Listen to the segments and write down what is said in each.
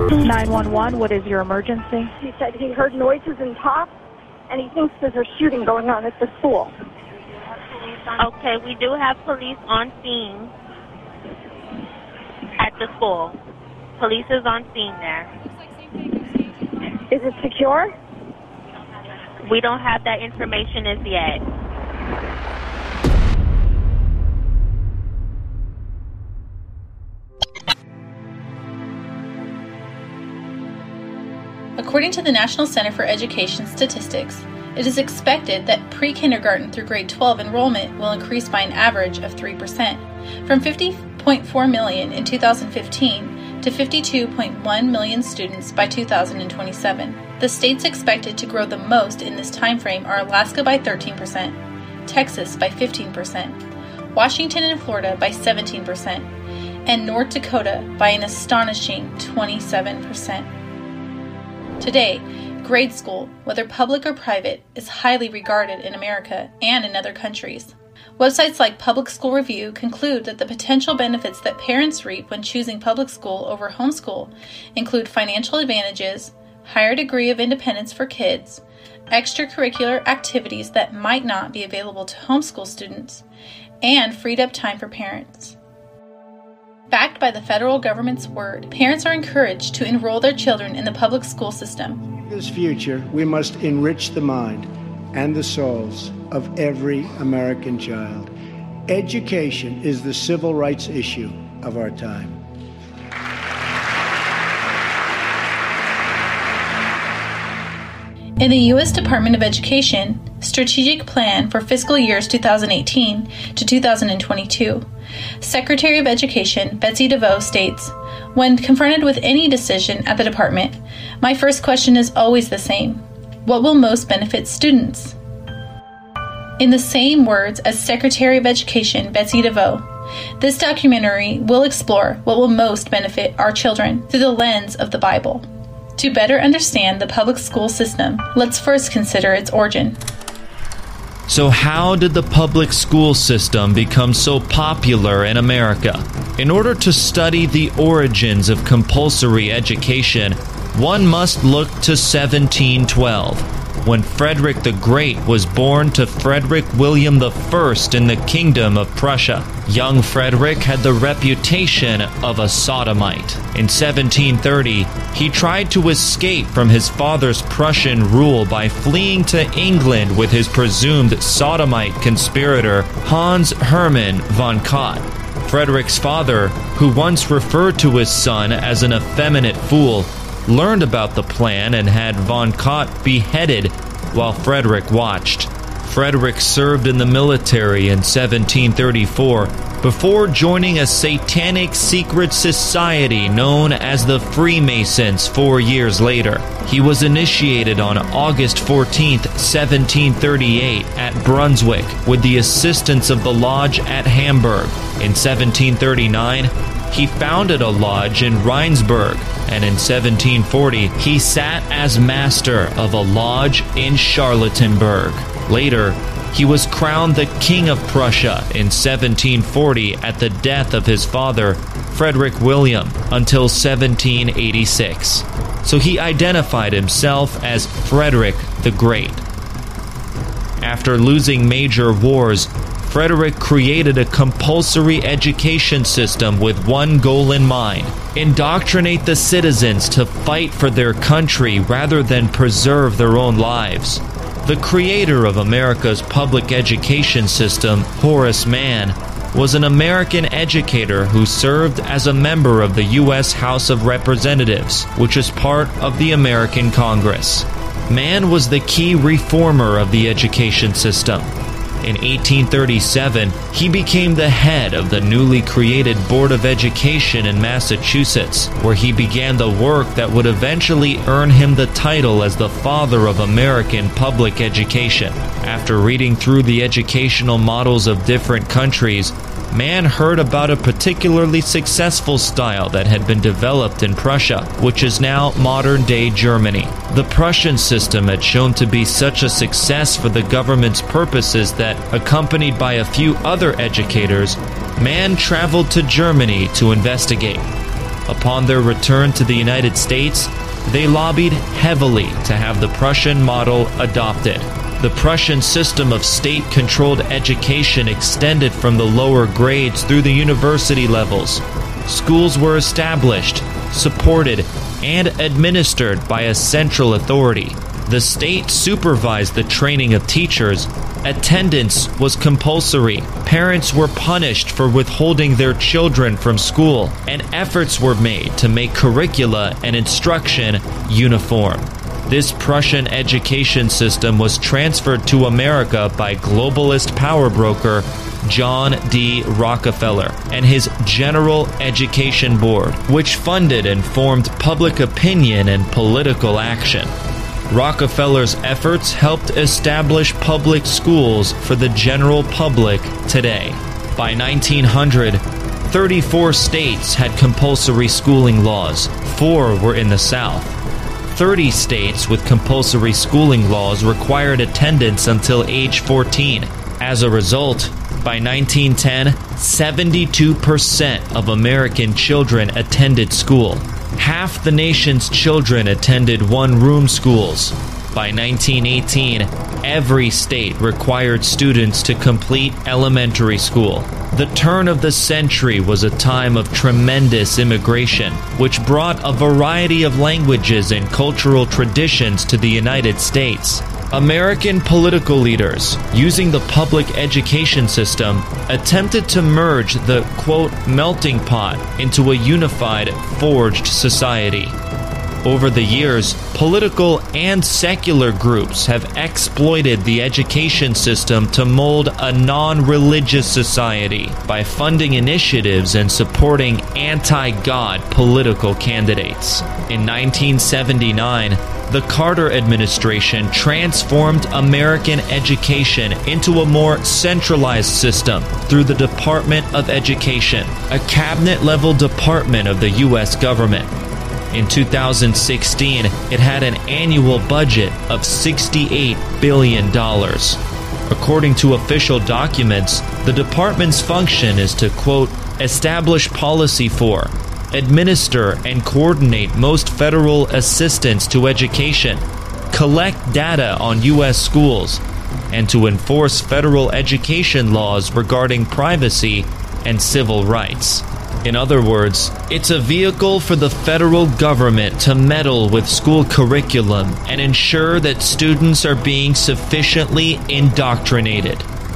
911, what is your emergency? He said he heard noises and talk, and he thinks there's a shooting going on at the school. Okay, we do have police on scene at the school. Police is on scene there. Is it secure? We don't have that information as yet. According to the National Center for Education Statistics, it is expected that pre-kindergarten through grade 12 enrollment will increase by an average of 3%, from 50.4 million in 2015 to 52.1 million students by 2027. The states expected to grow the most in this timeframe are Alaska by 13%, Texas by 15%, Washington and Florida by 17%, and North Dakota by an astonishing 27%. Today, grade school, whether public or private, is highly regarded in America and in other countries. Websites like Public School Review conclude that the potential benefits that parents reap when choosing public school over homeschool include financial advantages, higher degree of independence for kids, extracurricular activities that might not be available to homeschool students, and freed up time for parents. Backed by the federal government's word, parents are encouraged to enroll their children in the public school system. In this future, we must enrich the mind and the souls of every American child. Education is the civil rights issue of our time. In the U.S. Department of Education Strategic Plan for fiscal years 2018 to 2022, Secretary of Education Betsy DeVos states, "When confronted with any decision at the department, my first question is always the same. What will most benefit students?" In the same words as Secretary of Education Betsy DeVos, this documentary will explore what will most benefit our children through the lens of the Bible. To better understand the public school system, let's first consider its origin. So how did the public school system become so popular in America? In order to study the origins of compulsory education, one must look to 1712, when Frederick the Great was born to Frederick William I in the Kingdom of Prussia. Young Frederick had the reputation of a sodomite. In 1730, he tried to escape from his father's Prussian rule by fleeing to England with his presumed sodomite conspirator, Hans Hermann von Katt. Frederick's father, who once referred to his son as an effeminate fool, learned about the plan and had von Katt beheaded while Frederick watched. Frederick served in the military in 1734 before joining a satanic secret society known as the Freemasons 4 years later. He was initiated on August 14, 1738 at Brunswick with the assistance of the lodge at Hamburg. In 1739, he founded a lodge in Rheinsberg, and in 1740, he sat as master of a lodge in Charlottenburg. Later, he was crowned the King of Prussia in 1740 at the death of his father, Frederick William, until 1786. So he identified himself as Frederick the Great. After losing major wars, Frederick created a compulsory education system with one goal in mind: indoctrinate the citizens to fight for their country rather than preserve their own lives. The creator of America's public education system, Horace Mann, was an American educator who served as a member of the U.S. House of Representatives, which is part of the American Congress. Mann was the key reformer of the education system. In 1837, he became the head of the newly created Board of Education in Massachusetts, where he began the work that would eventually earn him the title as the father of American public education. After reading through the educational models of different countries, Mann heard about a particularly successful style that had been developed in Prussia, which is now modern-day Germany. The Prussian system had shown to be such a success for the government's purposes that, accompanied by a few other educators, Mann traveled to Germany to investigate. Upon their return to the United States, they lobbied heavily to have the Prussian model adopted. The Prussian system of state-controlled education extended from the lower grades through the university levels. Schools were established, supported, and administered by a central authority. The state supervised the training of teachers. Attendance was compulsory. Parents were punished for withholding their children from school, and efforts were made to make curricula and instruction uniform. This Prussian education system was transferred to America by globalist power broker John D. Rockefeller and his General Education Board, which funded and formed public opinion and political action. Rockefeller's efforts helped establish public schools for the general public today. By 1900, 34 states had compulsory schooling laws. 4 were in the South. 30 states with compulsory schooling laws required attendance until age 14. As a result, by 1910, 72% of American children attended school. Half the nation's children attended one-room schools. By 1918, every state required students to complete elementary school. The turn of the century was a time of tremendous immigration, which brought a variety of languages and cultural traditions to the United States. American political leaders, using the public education system, attempted to merge the, quote, melting pot into a unified, forged society. Over the years, political and secular groups have exploited the education system to mold a non-religious society by funding initiatives and supporting anti-God political candidates. In 1979, the Carter administration transformed American education into a more centralized system through the Department of Education, a cabinet-level department of the U.S. government. In 2016, it had an annual budget of $68 billion. According to official documents, the department's function is to, quote, establish policy for, administer and coordinate most federal assistance to education, collect data on U.S. schools, and to enforce federal education laws regarding privacy and civil rights. In other words, it's a vehicle for the federal government to meddle with school curriculum and ensure that students are being sufficiently indoctrinated.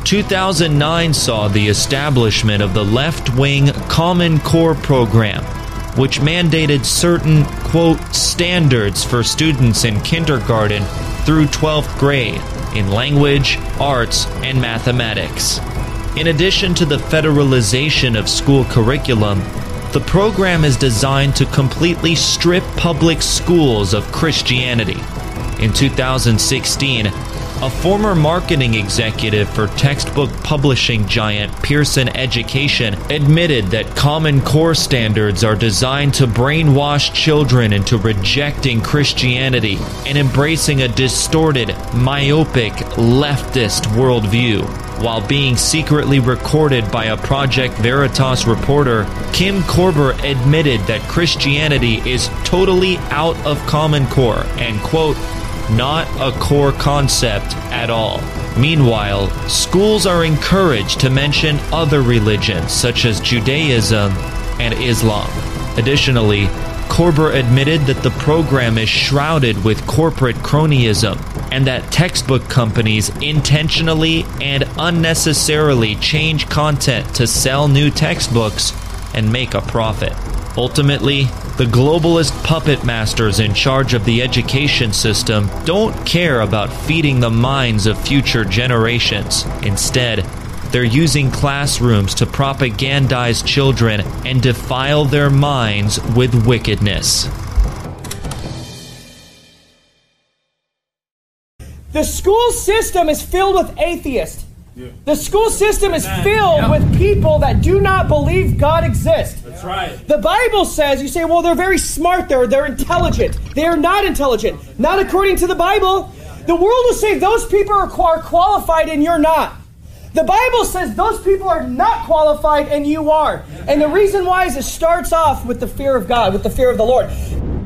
2009 saw the establishment of the left-wing Common Core program, which mandated certain, quote, standards for students in kindergarten through 12th grade in language, arts, and mathematics. In addition to the federalization of school curriculum, the program is designed to completely strip public schools of Christianity. In 2016, a former marketing executive for textbook publishing giant Pearson Education admitted that Common Core standards are designed to brainwash children into rejecting Christianity and embracing a distorted, myopic, leftist worldview. While being secretly recorded by a Project Veritas reporter, Kim Korber admitted that Christianity is totally out of Common Core and, quote, not a core concept at all. Meanwhile, schools are encouraged to mention other religions such as Judaism and Islam. Additionally, Korber admitted that the program is shrouded with corporate cronyism and that textbook companies intentionally and unnecessarily change content to sell new textbooks and make a profit. Ultimately, the globalist puppet masters in charge of the education system don't care about feeding the minds of future generations. Instead, they're using classrooms to propagandize children and defile their minds with wickedness. The school system is filled with atheists. The school system is filled with people that do not believe God exists. That's right. The Bible says, you say, well, they're very smart, they're intelligent. They are not intelligent. Not according to the Bible. The world will say those people are qualified and you're not. The Bible says those people are not qualified and you are. And the reason why is it starts off with the fear of God, with the fear of the Lord.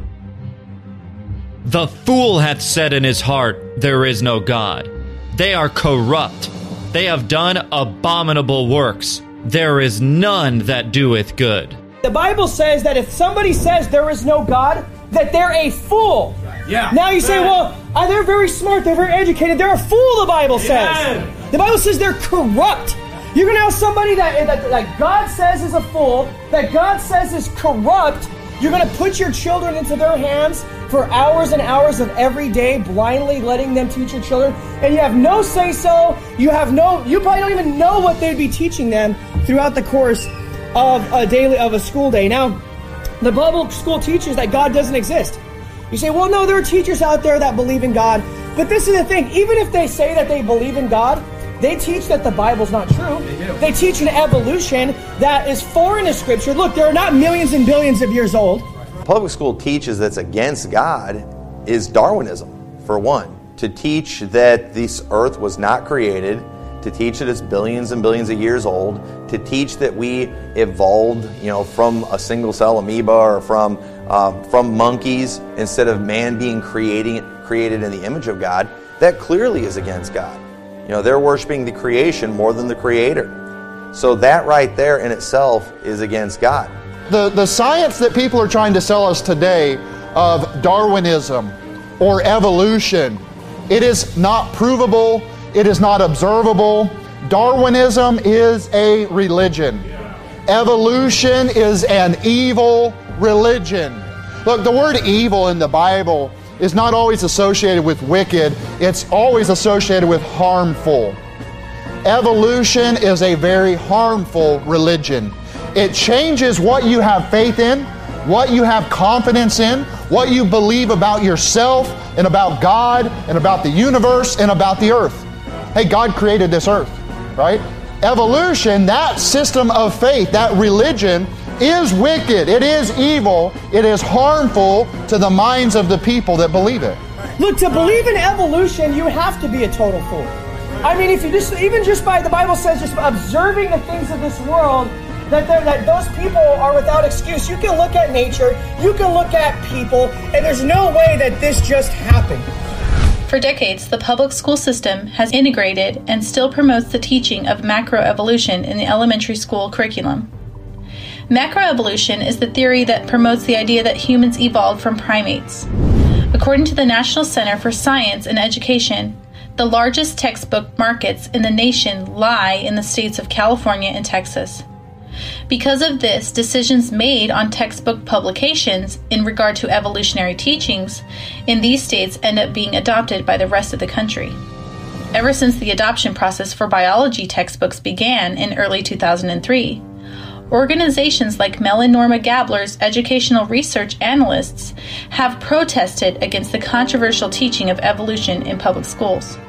The fool hath said in his heart, there is no God. They are corrupt. They have done abominable works. There is none that doeth good. The Bible says that if somebody says there is no God, that they're a fool. Yeah. Now you say, well, they're very smart, they're very educated. They're a fool, the Bible says. Yeah. The Bible says they're corrupt. You're going to have somebody that God says is a fool, that God says is corrupt. You're going to put your children into their hands for hours and hours of every day, blindly letting them teach your children, and you have no say-so. You probably don't even know what they'd be teaching them throughout the course of a school day. Now, the public school teaches that God doesn't exist. You say, well, no, there are teachers out there that believe in God. But this is the thing. Even if they say that they believe in God, they teach that the Bible's not true. They teach an evolution that is foreign to Scripture. Look, they're not millions and billions of years old. Public school teaches that's against God is Darwinism, for one. To teach that this earth was not created, to teach that it's billions and billions of years old, to teach that we evolved, from a single cell amoeba or from monkeys instead of man being created in the image of God, that clearly is against God. They're worshiping the creation more than the Creator. So that right there in itself is against God. The science that people are trying to sell us today of Darwinism or evolution, it is not provable, it is not observable. Darwinism is a religion. Evolution is an evil religion. Look, the word evil in the Bible is not always associated with wicked, it's always associated with harmful. Evolution is a very harmful religion. It changes what you have faith in, what you have confidence in, what you believe about yourself and about God and about the universe and about the earth. Hey, God created this earth, right? Evolution, that system of faith, that religion, is wicked, it is evil, it is harmful to the minds of the people that believe it. Look, to believe in evolution, you have to be a total fool. I mean, if you just by the Bible says, just observing the things of this world, that those people are without excuse. You can look at nature, you can look at people, and there's no way that this just happened. For decades, the public school system has integrated and still promotes the teaching of macroevolution in the elementary school curriculum. Macroevolution is the theory that promotes the idea that humans evolved from primates. According to the National Center for Science and Education, the largest textbook markets in the nation lie in the states of California and Texas. Because of this, decisions made on textbook publications in regard to evolutionary teachings in these states end up being adopted by the rest of the country. Ever since the adoption process for biology textbooks began in early 2003, organizations like Mel and Norma Gabler's educational research analysts have protested against the controversial teaching of evolution in public schools.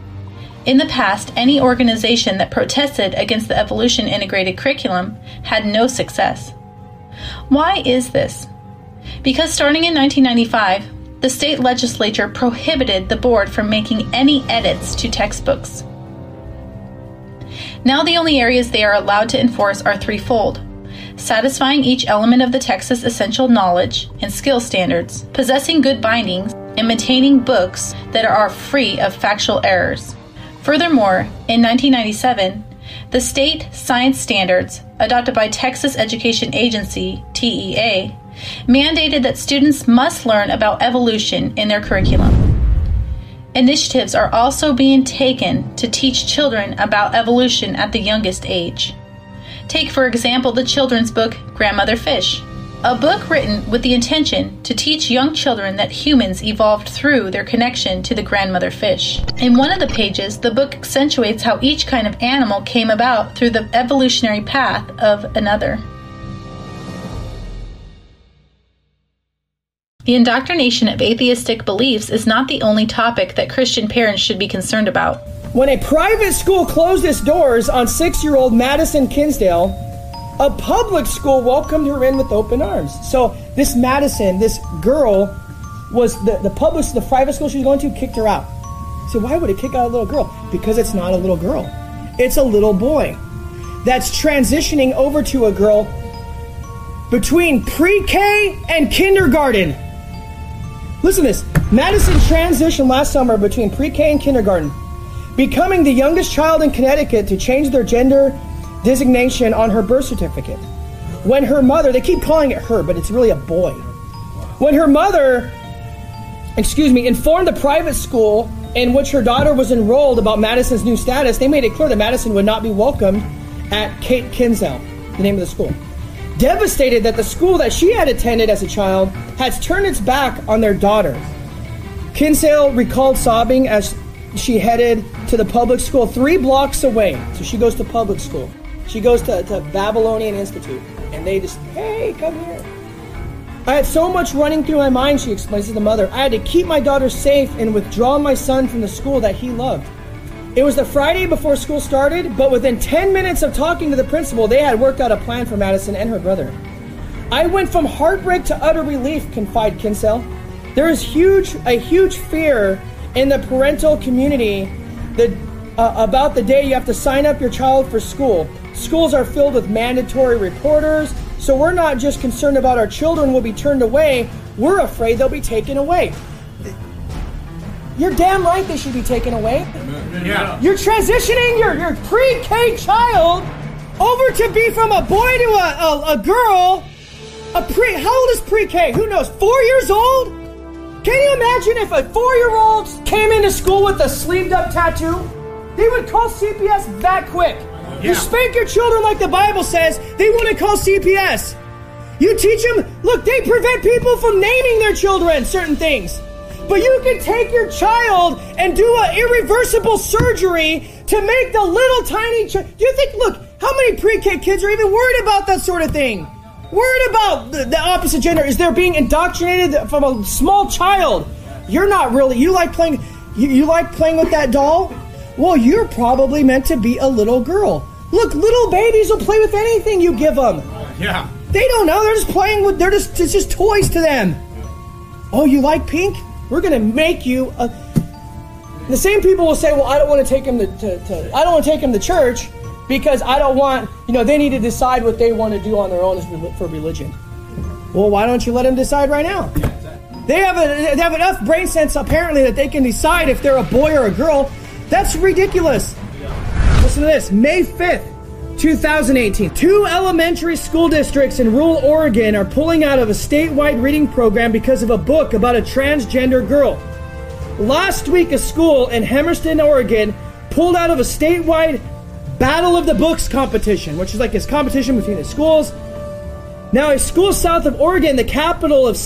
In the past, any organization that protested against the evolution integrated curriculum had no success. Why is this? Because starting in 1995, the state legislature prohibited the board from making any edits to textbooks. Now the only areas they are allowed to enforce are threefold: satisfying each element of the Texas essential knowledge and skill standards, possessing good bindings, and maintaining books that are free of factual errors. Furthermore, in 1997, the state science standards, adopted by Texas Education Agency, TEA, mandated that students must learn about evolution in their curriculum. Initiatives are also being taken to teach children about evolution at the youngest age. Take, for example, the children's book, Grandmother Fish, a book written with the intention to teach young children that humans evolved through their connection to the grandmother fish. In one of the pages, the book accentuates how each kind of animal came about through the evolutionary path of another. The indoctrination of atheistic beliefs is not the only topic that Christian parents should be concerned about. When a private school closed its doors on 6-year-old Madison Kinsdale, a public school welcomed her in with open arms. So this Madison, this girl, was the private school she was going to kicked her out. So why would it kick out a little girl? Because it's not a little girl. It's a little boy that's transitioning over to a girl between pre-K and kindergarten. Listen to this. Madison transitioned last summer between pre-K and kindergarten, becoming the youngest child in Connecticut to change their gender designation on her birth certificate. When her mother, they keep calling it her, but it's really a boy. When her mother, informed the private school in which her daughter was enrolled about Madison's new status, they made it clear that Madison would not be welcomed at Kate Kinsale, the name of the school. Devastated that the school that she had attended as a child has turned its back on their daughter. Kinsale recalled sobbing as she headed to the public school 3 blocks away. So she goes to public school. She goes to Babylonian Institute. And they just, hey, come here. I had so much running through my mind, she explains to the mother. I had to keep my daughter safe and withdraw my son from the school that he loved. It was the Friday before school started, but within 10 minutes of talking to the principal, they had worked out a plan for Madison and her brother. I went from heartbreak to utter relief, confided Kinsale. There is a huge fear in the parental community about the day you have to sign up your child for school. Schools are filled with mandatory reporters, so we're not just concerned about our children will be turned away, we're afraid they'll be taken away. You're damn right they should be taken away. Yeah. You're transitioning your pre-K child over to be from a boy to a girl. How old is pre-K? Who knows? 4 years old? Can you imagine if a 4-year-old came into school with a sleeved up tattoo? They would call CPS that quick. Yeah. You spank your children like the Bible says, they want to call CPS. You teach them, look, they prevent people from naming their children certain things. But you can take your child and do an irreversible surgery to make the little tiny child. Do you think, look, how many pre-K kids are even worried about that sort of thing? Worried about the opposite gender? Is they're being indoctrinated from a small child? You're not really. You like playing with that doll? Well, you're probably meant to be a little girl. Look, little babies will play with anything you give them. Yeah. They don't know. They're just playing with. It's just toys to them. Oh, you like pink? We're going to make you a... The same people will say, well, I don't want to take them I don't want to take them to church because I don't want, they need to decide what they want to do on their own for religion. Well, why don't you let them decide right now? They have enough brain sense, apparently, that they can decide if they're a boy or a girl. That's ridiculous. Listen to this. May 5th, 2018. 2 elementary school districts in rural Oregon are pulling out of a statewide reading program because of a book about a transgender girl. Last week, a school in Hermiston, Oregon, pulled out of a statewide Battle of the Books competition, which is like this competition between the schools. Now, a school south of Oregon, the capital of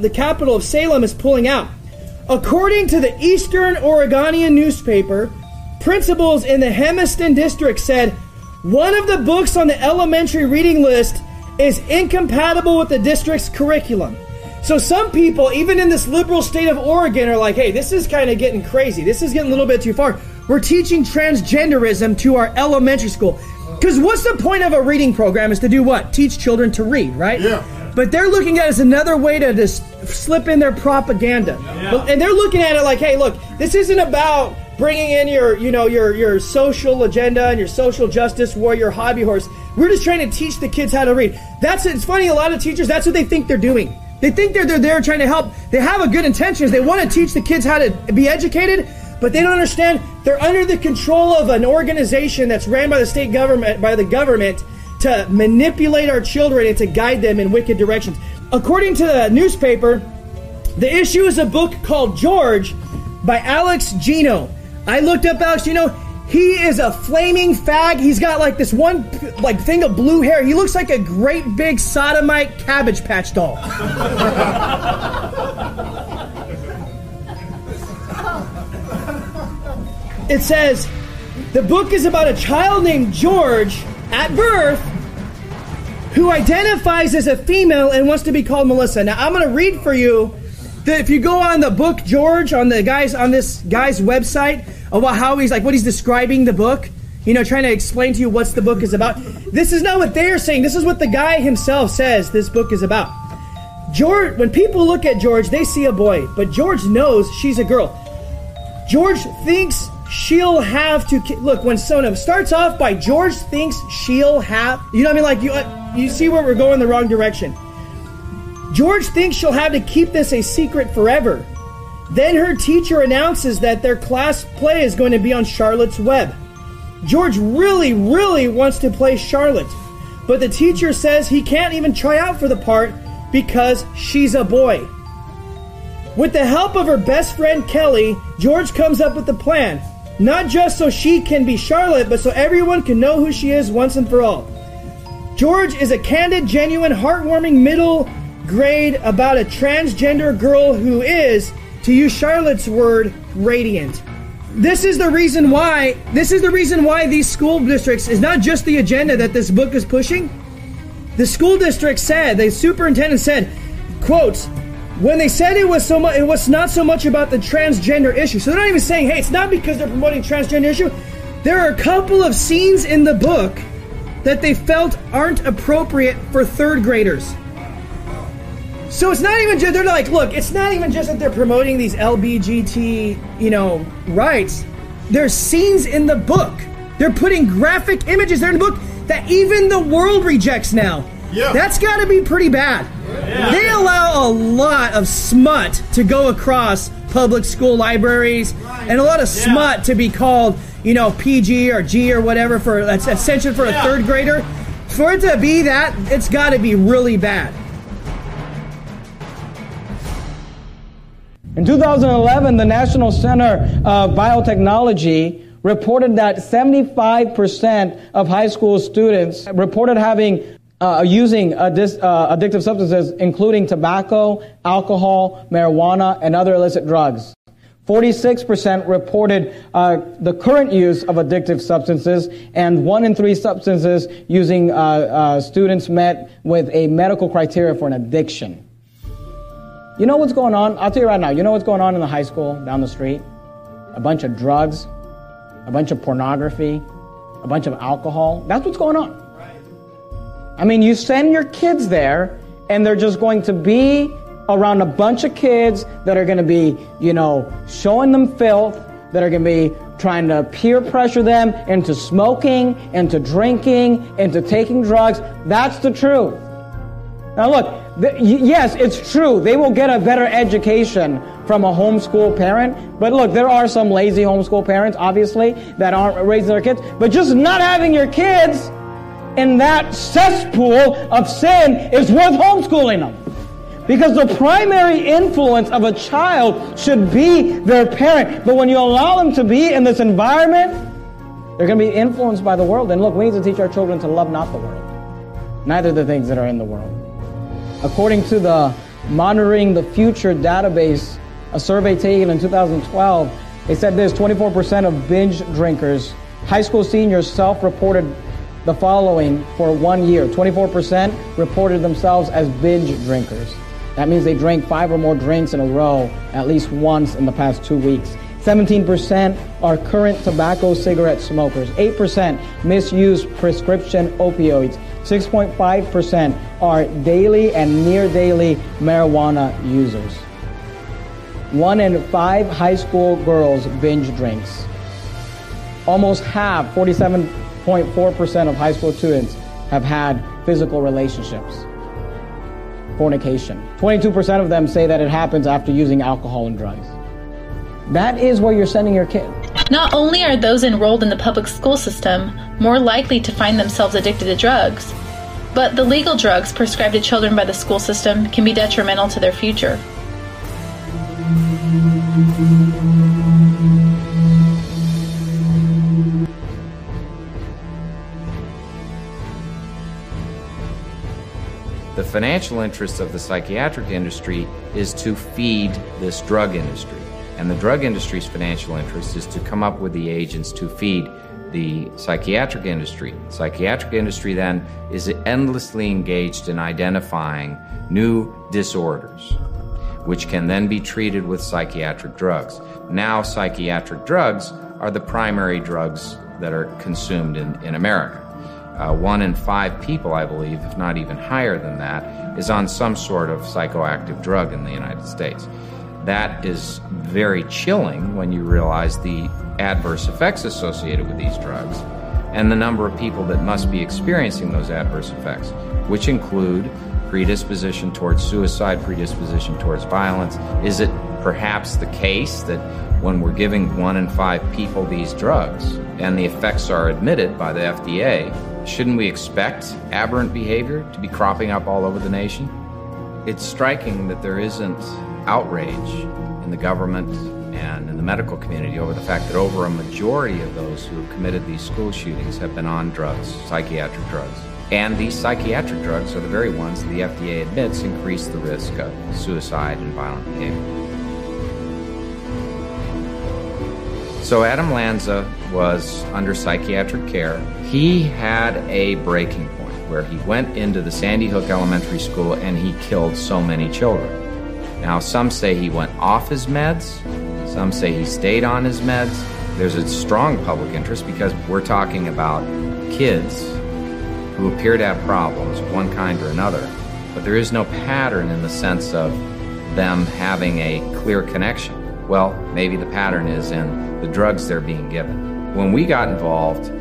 Salem, is pulling out. According to the Eastern Oregonian newspaper, principals in the Hermiston district said one of the books on the elementary reading list is incompatible with the district's curriculum. So some people, even in this liberal state of Oregon, are like, hey, this is kind of getting crazy. This is getting a little bit too far. We're teaching transgenderism to our elementary school. Because what's the point of a reading program is to do what? Teach children to read, right? Yeah. But they're looking at it as another way to just slip in their propaganda. Yeah. And they're looking at it like, hey, look, this isn't about bringing in your social agenda and your social justice warrior hobby horse. We're just trying to teach the kids how to read. It's funny, a lot of teachers, that's what they think they're doing. They think they're there trying to help. They have a good intentions. They want to teach the kids how to be educated, but they don't understand they're under the control of an organization that's ran by the state government, by the government, to manipulate our children and to guide them in wicked directions. According to the newspaper, the issue is a book called George by Alex Gino. I looked up Alex Gino. He is a flaming fag. He's got like this one thing of blue hair. He looks like a great big sodomite Cabbage Patch doll. It says, the book is about a child named George at birth who identifies as a female and wants to be called Melissa. Now, I'm going to read for you that if you go on the book George on this guy's website about how what he's describing the book, trying to explain to you what the book is about. This is not what they are saying. This is what the guy himself says this book is about. George, when people look at George, they see a boy, but George knows she's a girl. George thinks she'll have to look when Sona starts off by George thinks she'll have, you know what I mean? Like you see where we're going the wrong direction. George thinks she'll have to keep this a secret forever. Then her teacher announces that their class play is going to be on Charlotte's Web. George really, really wants to play Charlotte, but the teacher says he can't even try out for the part because she's a boy. With the help of her best friend Kelly, George comes up with a plan. Not just so she can be Charlotte, but so everyone can know who she is once and for all. George is a candid, genuine, heartwarming middle grade about a transgender girl who is, to use Charlotte's word, radiant. This is the reason why these school districts is not just the agenda that this book is pushing. The school district said, the superintendent said, quotes, when they said it was not so much about the transgender issue. So they're not even saying, hey, it's not because they're promoting transgender issue. There are a couple of scenes in the book that they felt aren't appropriate for third graders. So it's not even just, they're like, look, it's not even just that they're promoting these LBGT, rights. There's scenes in the book. They're putting graphic images there in the book that even the world rejects now. Yeah. That's got to be pretty bad. Yeah. They allow a lot of smut to go across public school libraries, and a lot of smut to be called, PG or G or whatever for that's essential for a third grader. For it to be that, it's got to be really bad. In 2011, the National Center of Biotechnology reported that 75% of high school students reported having using addictive substances, including tobacco, alcohol, marijuana, and other illicit drugs. 46% reported the current use of addictive substances, and 1 in 3 substances using students met with a medical criteria for an addiction. You know what's going on? I'll tell you right now, you know what's going on in the high school down the street? A bunch of drugs, a bunch of pornography, a bunch of alcohol. That's what's going on. I mean, you send your kids there, and they're just going to be around a bunch of kids that are going to be, showing them filth, that are going to be trying to peer pressure them into smoking, into drinking, into taking drugs. That's the truth. Now look, yes, it's true. They will get a better education from a homeschool parent. But look, there are some lazy homeschool parents, obviously, that aren't raising their kids. But just not having your kids in that cesspool of sin is worth homeschooling them. Because the primary influence of a child should be their parent. But when you allow them to be in this environment, they're going to be influenced by the world. And look, we need to teach our children to love not the world, neither the things that are in the world. According to the Monitoring the Future database, a survey taken in 2012, they said this: 24% of binge drinkers, high school seniors, self-reported the following for 1 year. 24% reported themselves as binge drinkers. That means they drank 5 or more drinks in a row at least once in the past 2 weeks. 17% are current tobacco cigarette smokers. 8% misuse prescription opioids. 6.5% are daily and near daily marijuana users. 1 in 5 high school girls binge drinks. Almost half, 47.4% of high school students have had physical relationships. Fornication. 22% of them say that it happens after using alcohol and drugs. That is where you're sending your kid. Not only are those enrolled in the public school system more likely to find themselves addicted to drugs, but the legal drugs prescribed to children by the school system can be detrimental to their future. The financial interest of the psychiatric industry is to feed this drug industry. And the drug industry's financial interest is to come up with the agents to feed the psychiatric industry. The psychiatric industry then is endlessly engaged in identifying new disorders, which can then be treated with psychiatric drugs. Now, psychiatric drugs are the primary drugs that are consumed in America. 1 in 5 people, I believe, if not even higher than that, is on some sort of psychoactive drug in the United States. That is very chilling when you realize the adverse effects associated with these drugs and the number of people that must be experiencing those adverse effects, which include predisposition towards suicide, predisposition towards violence. Is it perhaps the case that when we're giving 1 in 5 people these drugs and the effects are admitted by the FDA, shouldn't we expect aberrant behavior to be cropping up all over the nation? It's striking that there isn't outrage in the government and in the medical community over the fact that over a majority of those who have committed these school shootings have been on drugs, psychiatric drugs. And these psychiatric drugs are the very ones the FDA admits increase the risk of suicide and violent behavior. So Adam Lanza was under psychiatric care. He had a breaking point where he went into the Sandy Hook Elementary School and he killed so many children. Now, some say he went off his meds. Some say he stayed on his meds. There's a strong public interest because we're talking about kids who appear to have problems of one kind or another, but there is no pattern in the sense of them having a clear connection. Well, maybe the pattern is in the drugs they're being given. When we got involved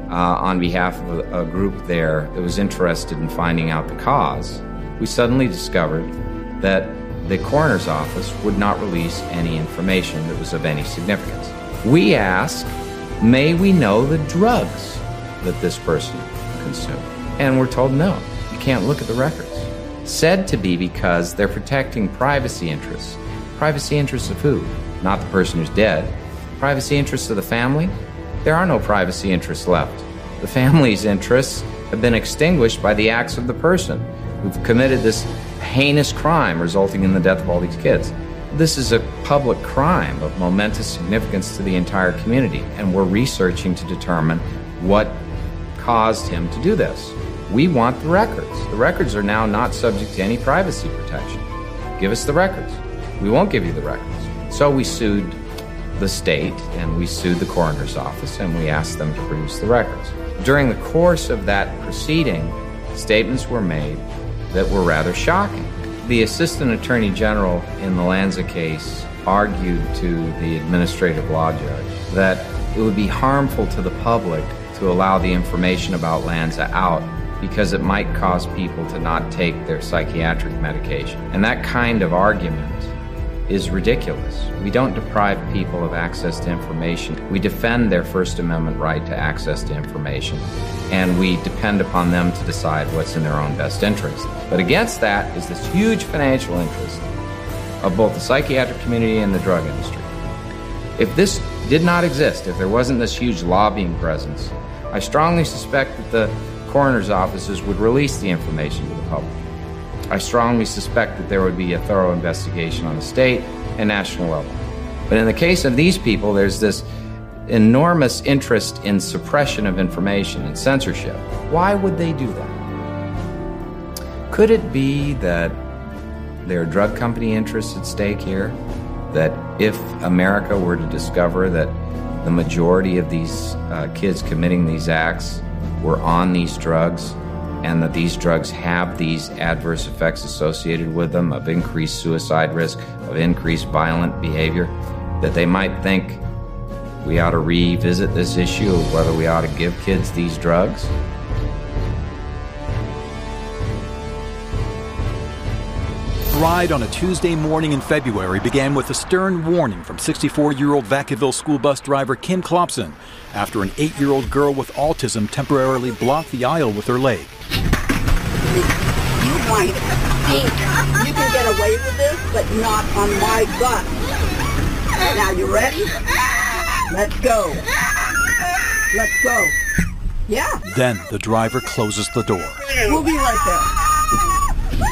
on behalf of a group there that was interested in finding out the cause, we suddenly discovered that the coroner's office would not release any information that was of any significance. We asked, may we know the drugs that this person consumed? And we're told no, you can't look at the records. Said to be because they're protecting privacy interests. Privacy interests of who? Not the person who's dead. Privacy interests of the family? There are no privacy interests left. The family's interests have been extinguished by the acts of the person who've committed this heinous crime resulting in the death of all these kids. This is a public crime of momentous significance to the entire community, and we're researching to determine what caused him to do this. We want the records. The records are now not subject to any privacy protection. Give us the records. We won't give you the records. So we sued the state, and we sued the coroner's office, and we asked them to produce the records. During the course of that proceeding, statements were made that were rather shocking. The Assistant Attorney General in the Lanza case argued to the administrative law judge that it would be harmful to the public to allow the information about Lanza out because it might cause people to not take their psychiatric medication. And that kind of argument is ridiculous. We don't deprive people of access to information. We defend their First Amendment right to access to information, and we depend upon them to decide what's in their own best interest. But against that is this huge financial interest of both the psychiatric community and the drug industry. If this did not exist, if there wasn't this huge lobbying presence, I strongly suspect that the coroner's offices would release the information to the public. I strongly suspect that there would be a thorough investigation on the state and national level. But in the case of these people, there's this enormous interest in suppression of information and censorship. Why would they do that? Could it be that there are drug company interests at stake here? That if America were to discover that the majority of these kids committing these acts were on these drugs, and that these drugs have these adverse effects associated with them of increased suicide risk, of increased violent behavior, that they might think we ought to revisit this issue of whether we ought to give kids these drugs? Ride on a Tuesday morning in February began with a stern warning from 64-year-old Vacaville school bus driver Kim Klopson after an 8-year-old girl with autism temporarily blocked the aisle with her leg. You might think you can get away with this, but not on my bus. Now, you ready? Let's go. Let's go. Yeah. Then the driver closes the door. We'll be right there.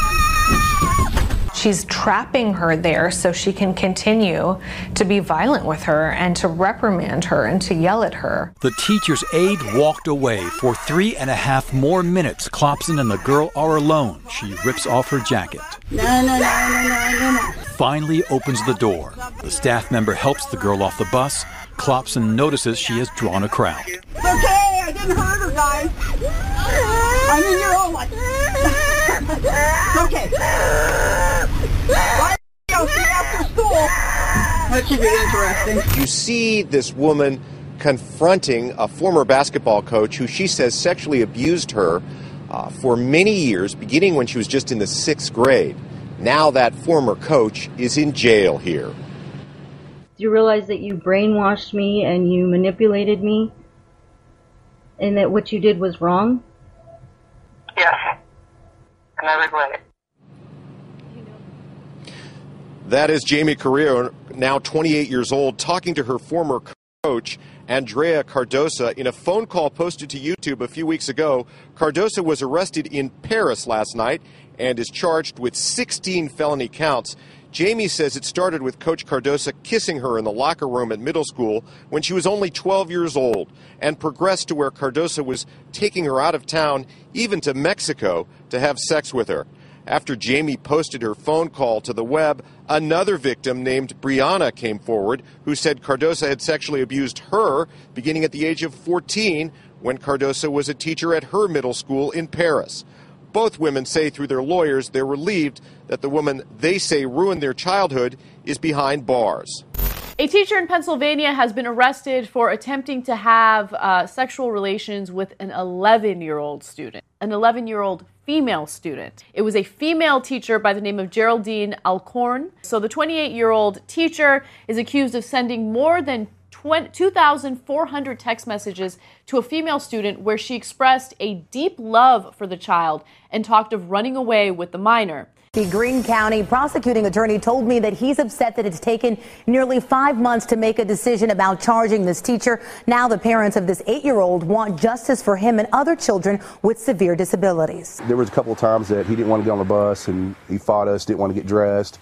She's trapping her there so she can continue to be violent with her and to reprimand her and to yell at her. The teacher's aide walked away. For 3.5 more minutes, Klopson and the girl are alone. She rips off her jacket. No. Finally opens the door. The staff member helps the girl off the bus. Klopson notices she has drawn a crowd. It's okay, I didn't hurt her, guys. I'm in your own one. It's okay. Bye. I'll see you after That should be interesting. You see this woman confronting a former basketball coach who she says sexually abused her for many years, beginning when she was just in the 6th grade. Now that former coach is in jail here. Do you realize that you brainwashed me and you manipulated me and that what you did was wrong? Yes. And I regret it. That is Jamie Carrillo, now 28 years old, talking to her former coach, Andrea Cardosa. In a phone call posted to YouTube a few weeks ago, Cardosa was arrested in Paris last night and is charged with 16 felony counts. Jamie says it started with Coach Cardosa kissing her in the locker room at middle school when she was only 12 years old, and progressed to where Cardosa was taking her out of town, even to Mexico, to have sex with her. After Jamie posted her phone call to the web, another victim named Brianna came forward, who said Cardosa had sexually abused her beginning at the age of 14 when Cardosa was a teacher at her middle school in Paris. Both women say through their lawyers they're relieved that the woman they say ruined their childhood is behind bars. A teacher in Pennsylvania has been arrested for attempting to have sexual relations with an 11-year-old student, an 11-year-old female student. It was a female teacher by the name of Geraldine Alcorn. So the 28-year-old teacher is accused of sending more than 2,400 text messages to a female student where she expressed a deep love for the child and talked of running away with the minor. The Greene County prosecuting attorney told me that he's upset that it's taken nearly 5 months to make a decision about charging this teacher. Now the parents of this 8-year-old want justice for him and other children with severe disabilities. There was a couple of times that he didn't want to get on the bus and he fought us, didn't want to get dressed,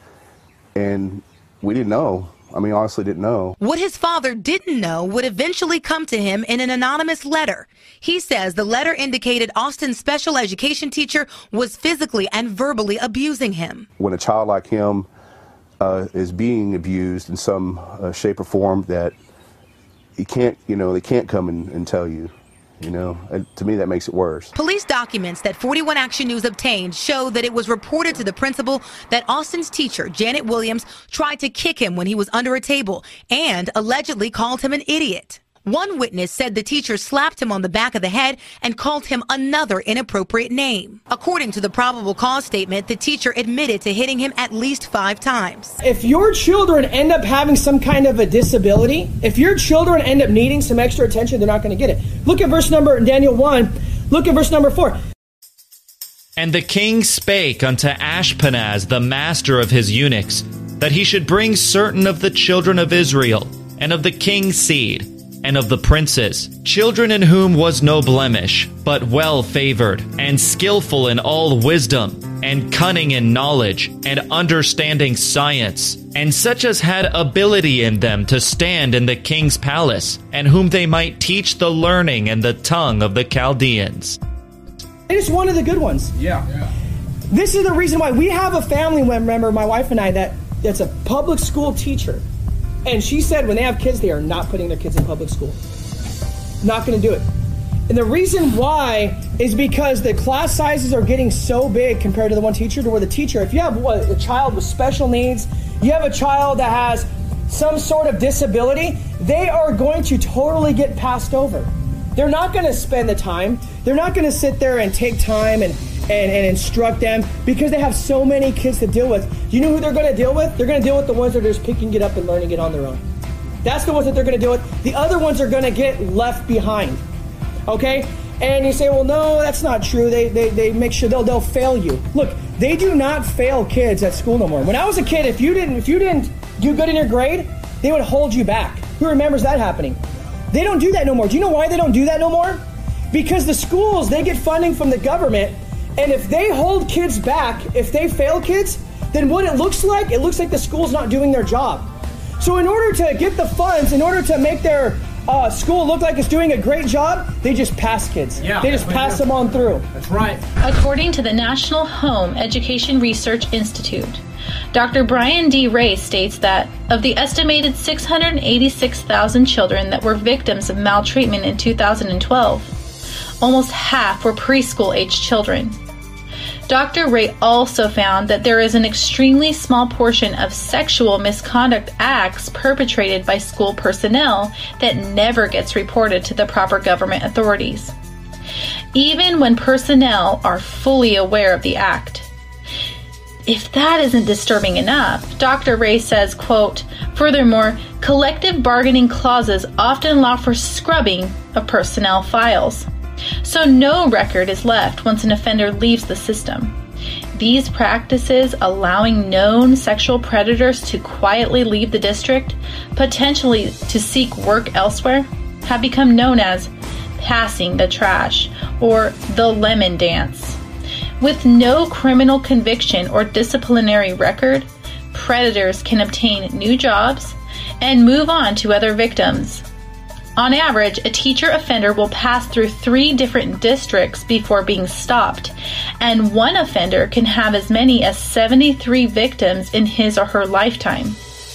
and we didn't know. I mean, honestly, didn't know. What his father didn't know would eventually come to him in an anonymous letter. He says the letter indicated Austin's special education teacher was physically and verbally abusing him. When a child like him is being abused in some shape or form, that he can't, they can't come and tell you. And to me, that makes it worse. Police documents that 41 Action News obtained show that it was reported to the principal that Austin's teacher, Janet Williams, tried to kick him when he was under a table and allegedly called him an idiot. One witness said the teacher slapped him on the back of the head and called him another inappropriate name. According to the probable cause statement, the teacher admitted to hitting him at least 5 times. If your children end up having some kind of a disability, if your children end up needing some extra attention, they're not going to get it. Look at verse number in Daniel 1. Look at verse number 4. And the king spake unto Ashpenaz, the master of his eunuchs, that he should bring certain of the children of Israel, and of the king's seed, and of the princes, children in whom was no blemish, but well favored, and skillful in all wisdom, and cunning in knowledge, and understanding science, and such as had ability in them to stand in the king's palace, and whom they might teach the learning and the tongue of the Chaldeans. It is one of the good ones. Yeah. This is the reason why we have a family member, my wife and I, that's a public school teacher. And she said when they have kids, they are not putting their kids in public school. Not going to do it. And the reason why is because the class sizes are getting so big compared to the one teacher, to where the teacher, if you have a child with special needs, you have a child that has some sort of disability, they are going to totally get passed over. They're not going to spend the time. They're not going to sit there and take time and instruct them because they have so many kids to deal with. Do you know who they're going to deal with? They're going to deal with the ones that are just picking it up and learning it on their own. That's the ones that they're going to deal with. The other ones are going to get left behind. Okay? And you say, well, no, that's not true. They make sure they'll fail you. Look, they do not fail kids at school no more. When I was a kid, if you didn't do good in your grade, they would hold you back. Who remembers that happening? They don't do that no more. Do you know why they don't do that no more? Because the schools, they get funding from the government. And if they hold kids back, if they fail kids, then what it looks like the school's not doing their job. So in order to get the funds, in order to make their school look like it's doing a great job, they just pass kids. Yeah, they just pass them on through. That's right. According to the National Home Education Research Institute, Dr. Brian D. Ray states that of the estimated 686,000 children that were victims of maltreatment in 2012, almost half were preschool-aged children. Dr. Ray also found that there is an extremely small portion of sexual misconduct acts perpetrated by school personnel that never gets reported to the proper government authorities, even when personnel are fully aware of the act. If that isn't disturbing enough, Dr. Ray says, quote, furthermore, collective bargaining clauses often allow for scrubbing of personnel files, so no record is left once an offender leaves the system. These practices, allowing known sexual predators to quietly leave the district, potentially to seek work elsewhere, have become known as passing the trash or the lemon dance. With no criminal conviction or disciplinary record, predators can obtain new jobs and move on to other victims. On average, a teacher offender will pass through 3 different districts before being stopped, and one offender can have as many as 73 victims in his or her lifetime.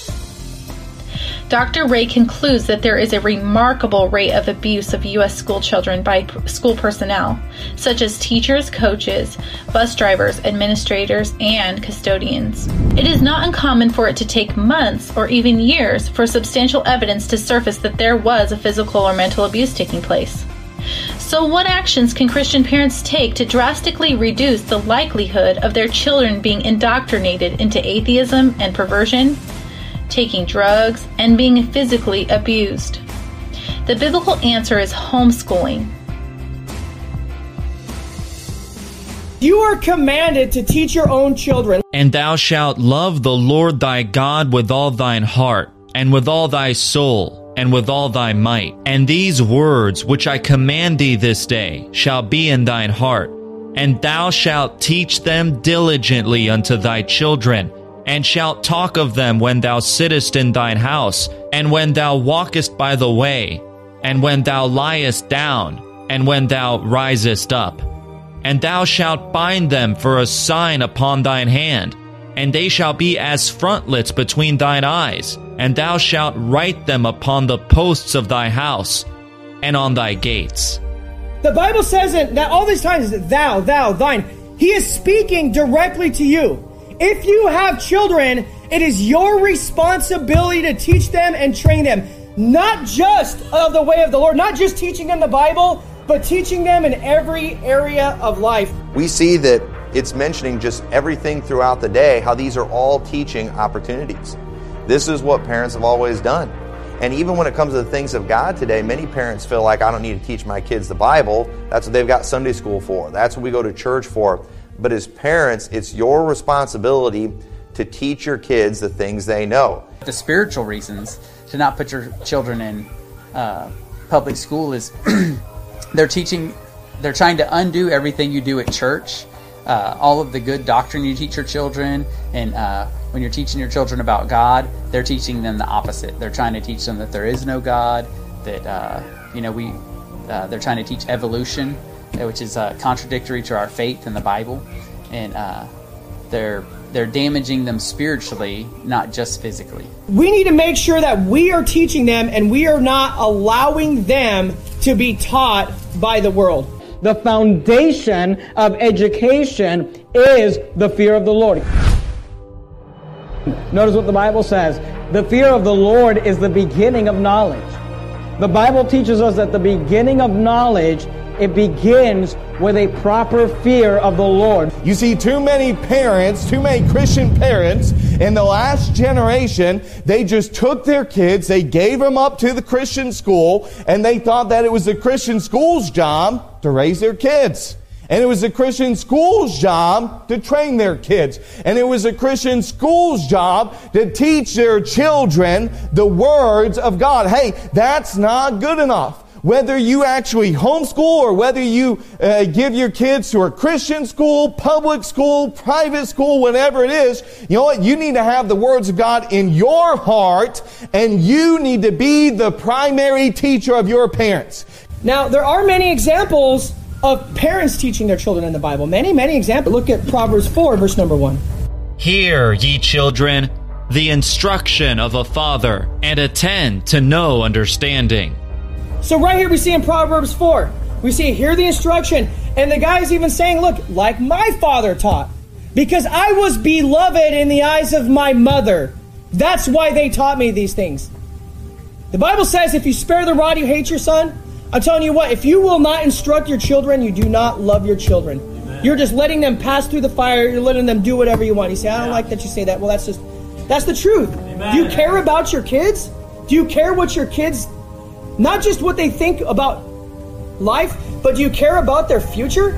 Dr. Ray concludes that there is a remarkable rate of abuse of U.S. school children by school personnel, such as teachers, coaches, bus drivers, administrators, and custodians. It is not uncommon for it to take months or even years for substantial evidence to surface that there was a physical or mental abuse taking place. So what actions can Christian parents take to drastically reduce the likelihood of their children being indoctrinated into atheism and perversion, taking drugs, and being physically abused? The biblical answer is homeschooling. You are commanded to teach your own children. And thou shalt love the Lord thy God with all thine heart, and with all thy soul, and with all thy might. And these words which I command thee this day shall be in thine heart, and thou shalt teach them diligently unto thy children, and shalt talk of them when thou sittest in thine house, and when thou walkest by the way, and when thou liest down, and when thou risest up. And thou shalt bind them for a sign upon thine hand, and they shall be as frontlets between thine eyes, and thou shalt write them upon the posts of thy house, and on thy gates. The Bible says that all these times, thou, thine. He is speaking directly to you. If you have children, it is your responsibility to teach them and train them, not just of the way of the Lord, not just teaching them the Bible, but teaching them in every area of life. We see that it's mentioning just everything throughout the day, how these are all teaching opportunities. This is what parents have always done. And even when it comes to the things of God today, many parents feel like, I don't need to teach my kids the Bible. That's what they've got Sunday school for. That's what we go to church for. But as parents, it's your responsibility to teach your kids the things they know. The spiritual reasons to not put your children in public school is they're trying to undo everything you do at church, all of the good doctrine you teach your children, and when you're teaching your children about God, they're teaching them the opposite. They're trying to teach them that there is no God, that they're trying to teach evolution, which is contradictory to our faith in the Bible, and they're damaging them spiritually, not just physically. We need to make sure that we are teaching them and we are not allowing them to be taught by the world. The foundation of education is the fear of the Lord. Notice what the Bible says. The fear of the Lord is the beginning of knowledge. The Bible teaches us that the beginning of knowledge, it begins with a proper fear of the Lord. You see, too many Christian parents in the last generation, they just took their kids, they gave them up to the Christian school, and they thought that it was the Christian school's job to raise their kids. And it was the Christian school's job to train their kids. And it was the Christian school's job to teach their children the words of God. Hey, that's not good enough. Whether you actually homeschool or whether you give your kids to a Christian school, public school, private school, whatever it is, you know what? You need to have the words of God in your heart, and you need to be the primary teacher of your parents. Now, there are many examples of parents teaching their children in the Bible. Many, many examples. Look at Proverbs 4, verse number 1. Hear, ye children, the instruction of a father, and attend to know understanding. So right here we see in Proverbs 4, we see, hear the instruction And the guy's even saying, look, like my father taught. Because I was beloved in the eyes of my mother. That's why they taught me these things. The Bible says if you spare the rod, you hate your son. I'm telling you what, if you will not instruct your children, you do not love your children. Amen. You're just letting them pass through the fire. You're letting them do whatever you want. You say, I don't like that you say that. Well, that's the truth. Amen. Do you care about your kids? Do you care what your kids, not just what they think about life, but do you care about their future?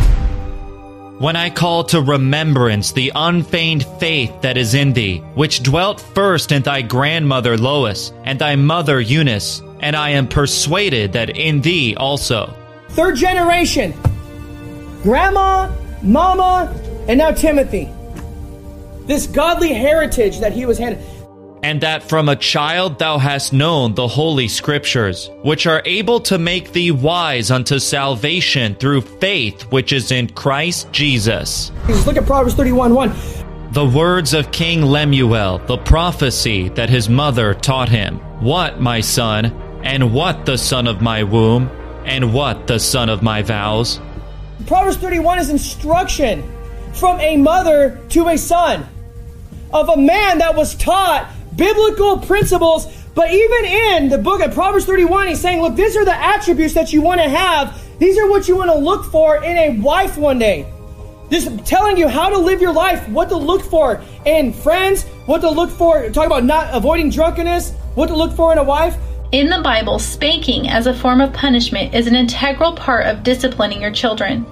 When I call to remembrance the unfeigned faith that is in thee, which dwelt first in thy grandmother Lois and thy mother Eunice, and I am persuaded that in thee also. Third generation. Grandma, mama, and now Timothy. This godly heritage that he was handed. And that from a child thou hast known the holy scriptures, which are able to make thee wise unto salvation through faith which is in Christ Jesus. Look at Proverbs 31:1. The words of King Lemuel, the prophecy that his mother taught him. What, my son, and what the son of my womb, and what the son of my vows? Proverbs 31 is instruction from a mother to a son of a man that was taught biblical principles. But even in the book of Proverbs 31, he's saying, look, these are the attributes that you want to have. These are what you want to look for in a wife one day. Just telling you how to live your life, what to look for in friends, what to look for, talk about not avoiding drunkenness, what to look for in a wife. In the Bible, spanking as a form of punishment is an integral part of disciplining your children.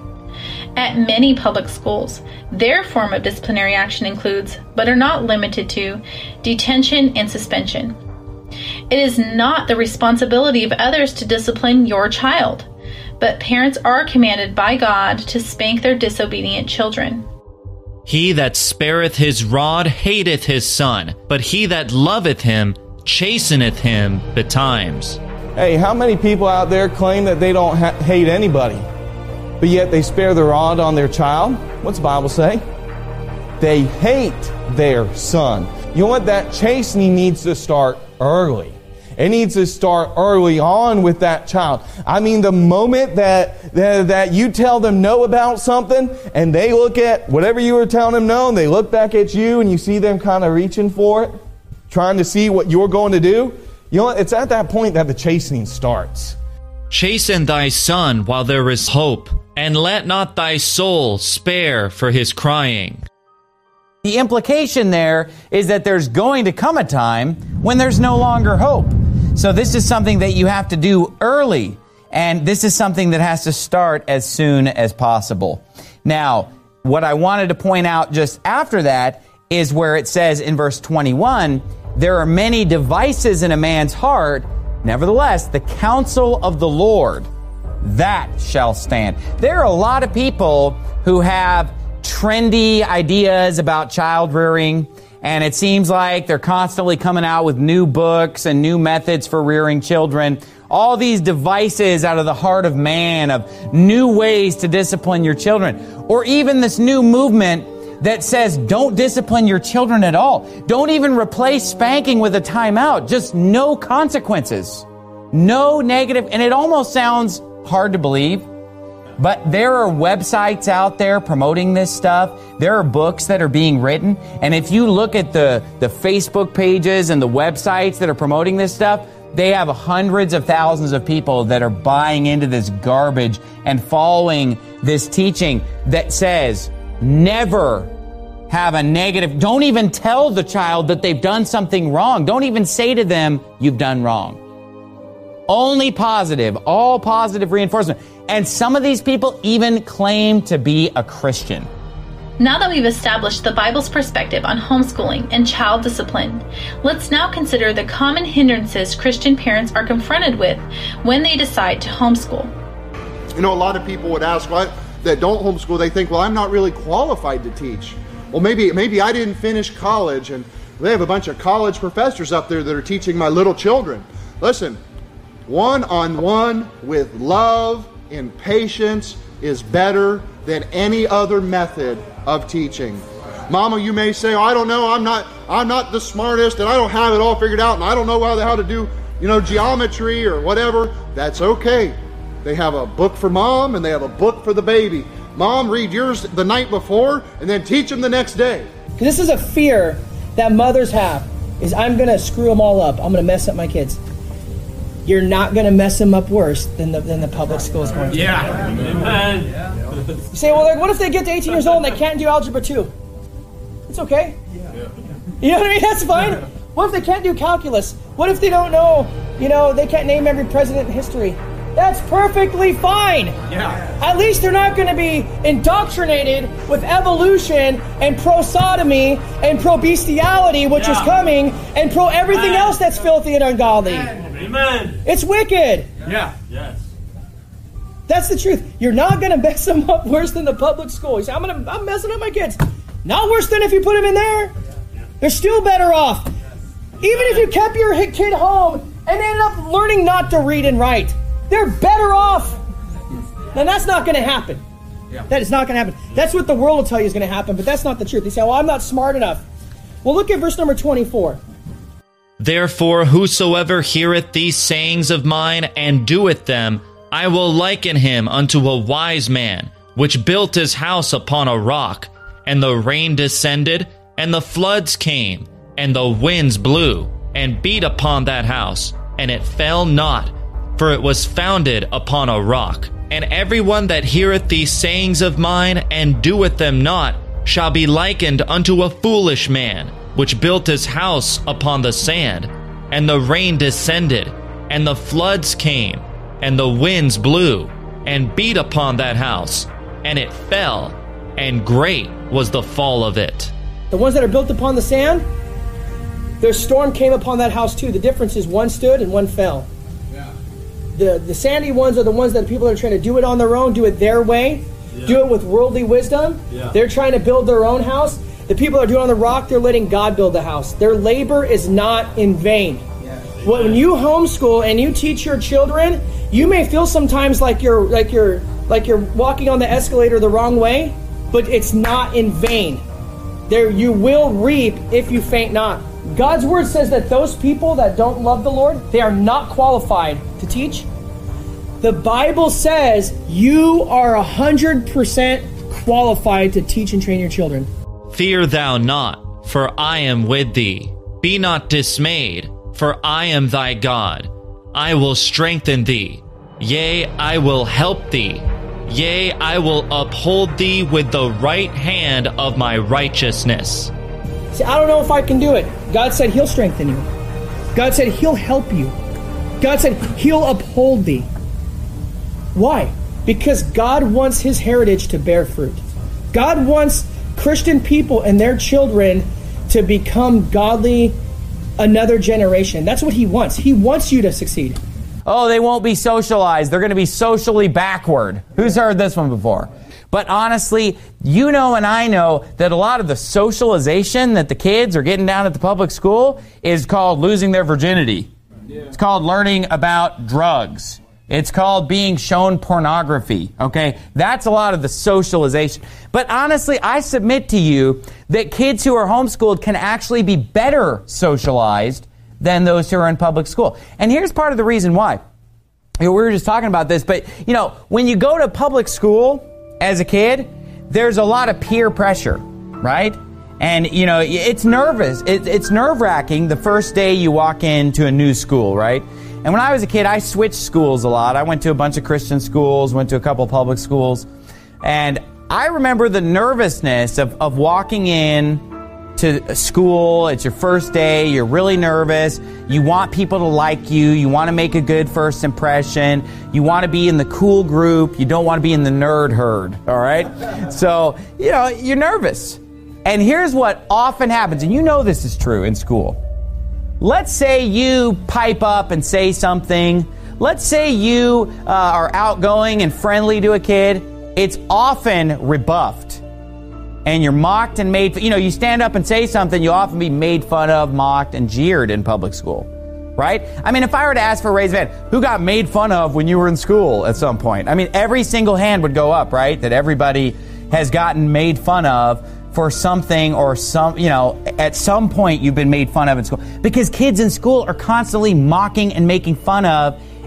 At many public schools, their form of disciplinary action includes, but are not limited to, detention and suspension. It is not the responsibility of others to discipline your child, but parents are commanded by God to spank their disobedient children. He that spareth his rod hateth his son, but he that loveth him chasteneth him betimes. Hey, how many people out there claim that they don't hate anybody, but yet they spare the rod on their child? What's the Bible say? They hate their son. You know what? That chastening needs to start early. It needs to start early on with that child. I mean, the moment that you tell them no about something, and they look at whatever you were telling them no, and they look back at you, and you see them kind of reaching for it, trying to see what you're going to do, you know what? It's at that point that the chastening starts. Chasten thy son while there is hope, and let not thy soul spare for his crying. The implication there is that there's going to come a time when there's no longer hope. So this is something that you have to do early, and this is something that has to start as soon as possible. Now, what I wanted to point out just after that is where it says in verse 21, there are many devices in a man's heart, nevertheless, the counsel of the Lord, that shall stand. There are a lot of people who have trendy ideas about child rearing, and it seems like they're constantly coming out with new books and new methods for rearing children. All these devices out of the heart of man of new ways to discipline your children. Or even this new movement that says don't discipline your children at all. Don't even replace spanking with a timeout. Just no consequences. No negative. And it almost sounds hard to believe. But there are websites out there promoting this stuff. There are books that are being written. And if you look at the Facebook pages and the websites that are promoting this stuff, they have hundreds of thousands of people that are buying into this garbage and following this teaching that says never have a negative. Don't even tell the child that they've done something wrong. Don't even say to them, you've done wrong. Only positive, all positive reinforcement. And some of these people even claim to be a Christian. Now that we've established the Bible's perspective on homeschooling and child discipline, let's now consider the common hindrances Christian parents are confronted with when they decide to homeschool. You know, a lot of people would ask that don't homeschool, they think, well, I'm not really qualified to teach. Well, maybe I didn't finish college, and they have a bunch of college professors up there that are teaching my little children. Listen, one-on-one with love and patience is better than any other method of teaching. Mama, you may say, oh, I don't know, I'm not the smartest, and I don't have it all figured out, and I don't know how to do, geometry or whatever. That's okay. They have a book for mom and they have a book for the baby. Mom, read yours the night before and then teach them the next day. This is a fear that mothers have, is I'm going to screw them all up. I'm going to mess up my kids. You're not going to mess them up worse than the public school is going to. Yeah. Amen. You say, well, like, what if they get to 18 years old and they can't do Algebra 2? It's okay. You know what I mean? That's fine. What if they can't do calculus? What if they don't know, they can't name every president in history? That's perfectly fine. Yeah. At least they're not going to be indoctrinated with evolution and pro-sodomy and pro-bestiality, which is coming, and pro-everything else that's filthy and ungodly. Amen. It's wicked. Yeah. Yes. That's the truth. You're not going to mess them up worse than the public school. You say, I'm messing up my kids. Not worse than if you put them in there. They're still better off. Even if you kept your kid home and ended up learning not to read and write, they're better off. Now, that's not going to happen. That is not going to happen. That's what the world will tell you is going to happen, but that's not the truth. They say, well, I'm not smart enough. Well, look at verse number 24. Therefore, whosoever heareth these sayings of mine and doeth them, I will liken him unto a wise man, which built his house upon a rock, and the rain descended, and the floods came, and the winds blew, and beat upon that house, and it fell not, for it was founded upon a rock. And everyone that heareth these sayings of mine, and doeth them not, shall be likened unto a foolish man, which built his house upon the sand. And the rain descended, and the floods came, and the winds blew, and beat upon that house, and it fell, and great was the fall of it. The ones that are built upon the sand, their storm came upon that house too. The difference is one stood and one fell. The sandy ones are the ones that people are trying to do it on their own, do it their way, do it with worldly wisdom. They're trying to build their own house. The people that are doing it on the rock, they're letting God build the house. Their labor is not in vain. When you homeschool and you teach your children, you may feel sometimes like you're walking on the escalator the wrong way, but it's not in vain. There you will reap if you faint not. God's word says that those people that don't love the Lord, they are not qualified to teach. The Bible says you are 100% qualified to teach and train your children. Fear thou not, for I am with thee. Be not dismayed, for I am thy God. I will strengthen thee. Yea, I will help thee. Yea, I will uphold thee with the right hand of my righteousness. See, I don't know if I can do it. God said he'll strengthen you. God said he'll help you. God said he'll uphold thee. Why? Because God wants his heritage to bear fruit. God wants Christian people and their children to become godly another generation. That's what he wants. He wants you to succeed. Oh, they won't be socialized. They're going to be socially backward. Who's heard this one before? But honestly, you know and I know that a lot of the socialization that the kids are getting down at the public school is called losing their virginity. It's called learning about drugs. It's called being shown pornography, okay? That's a lot of the socialization. But honestly, I submit to you that kids who are homeschooled can actually be better socialized than those who are in public school. And here's part of the reason why. We were just talking about this, but, when you go to public school as a kid, there's a lot of peer pressure, right? And, it's nervous. It's nerve-wracking the first day you walk into a new school, right? And when I was a kid, I switched schools a lot. I went to a bunch of Christian schools, went to a couple of public schools. And I remember the nervousness of walking in to school. It's your first day. You're really nervous. You want people to like you. You want to make a good first impression. You want to be in the cool group. You don't want to be in the nerd herd, all right? So, you're nervous. And here's what often happens, and you know this is true in school. Let's say you pipe up and say something. Let's say you are outgoing and friendly to a kid. It's often rebuffed. And you're mocked and made, you stand up and say something, you often be made fun of, mocked, and jeered in public school. Right? I mean, if I were to ask for a raised hand, who got made fun of when you were in school at some point? I mean, every single hand would go up, right? That everybody has gotten made fun of for something or at some point you've been made fun of in school. Because kids in school are constantly mocking and making fun of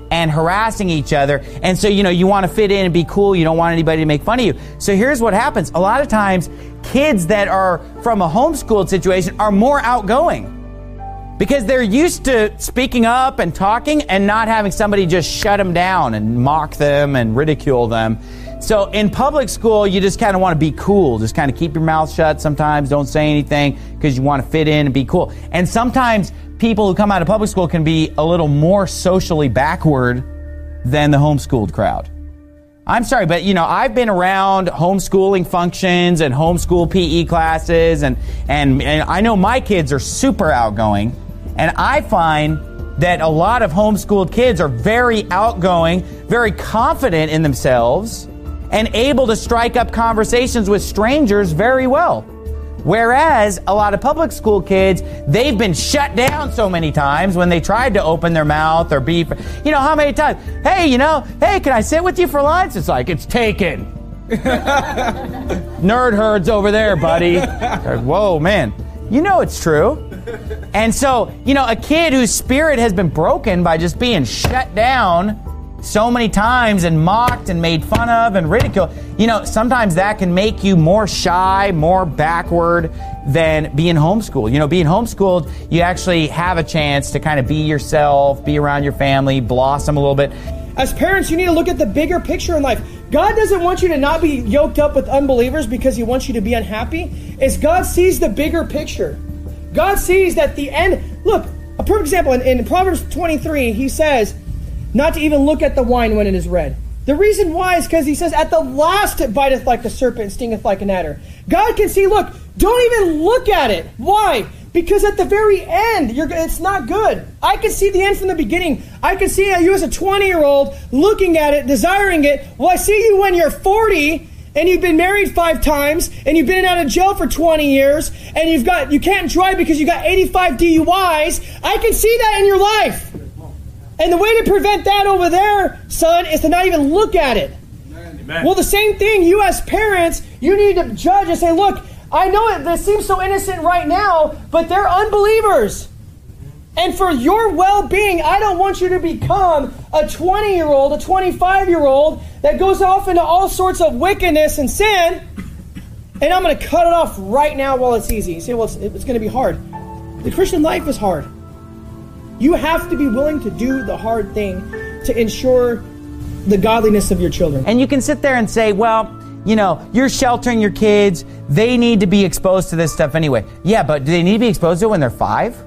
and harassing each other. And so, you want to fit in and be cool. You don't want anybody to make fun of you. So here's what happens. A lot of times, kids that are from a homeschooled situation are more outgoing because they're used to speaking up and talking and not having somebody just shut them down and mock them and ridicule them. So in public school, you just kind of want to be cool. Just kind of keep your mouth shut sometimes. Don't say anything because you want to fit in and be cool. And sometimes people who come out of public school can be a little more socially backward than the homeschooled crowd. I'm sorry, but I've been around homeschooling functions and homeschool PE classes, and I know my kids are super outgoing, and I find that a lot of homeschooled kids are very outgoing, very confident in themselves, and able to strike up conversations with strangers very well. Whereas a lot of public school kids, they've been shut down so many times when they tried to open their mouth or be, how many times? Hey, hey, can I sit with you for lunch? It's like, it's taken. Nerd herd's over there, buddy. Whoa, man. It's true. And so, a kid whose spirit has been broken by just being shut down so many times and mocked and made fun of and ridiculed, sometimes that can make you more shy, more backward than being homeschooled. Being homeschooled, you actually have a chance to kind of be yourself, be around your family, blossom a little bit. As parents, you need to look at the bigger picture in life. God doesn't want you to not be yoked up with unbelievers because he wants you to be unhappy. It's God sees the bigger picture. God sees that the end. Look, a perfect example, in Proverbs 23, he says, not to even look at the wine when it is red. The reason why is because he says, at the last it biteth like the serpent and stingeth like an adder. God can see, look, don't even look at it. Why? Because at the very end, it's not good. I can see the end from the beginning. I can see you as a 20-year-old looking at it, desiring it. Well, I see you when you're 40 and you've been married 5 times and you've been out of jail for 20 years and you can't drive because you got 85 DUIs. I can see that in your life. And the way to prevent that over there, son, is to not even look at it. Amen. Well, the same thing, you as parents, you need to judge and say, look, I know this seems so innocent right now, but they're unbelievers. And for your well-being, I don't want you to become a 20-year-old, a 25-year-old that goes off into all sorts of wickedness and sin, and I'm going to cut it off right now while it's easy. You say, well, it's going to be hard. The Christian life is hard. You have to be willing to do the hard thing to ensure the godliness of your children. And you can sit there and say, well, you're sheltering your kids. They need to be exposed to this stuff anyway. Yeah, but do they need to be exposed to it when they're 5?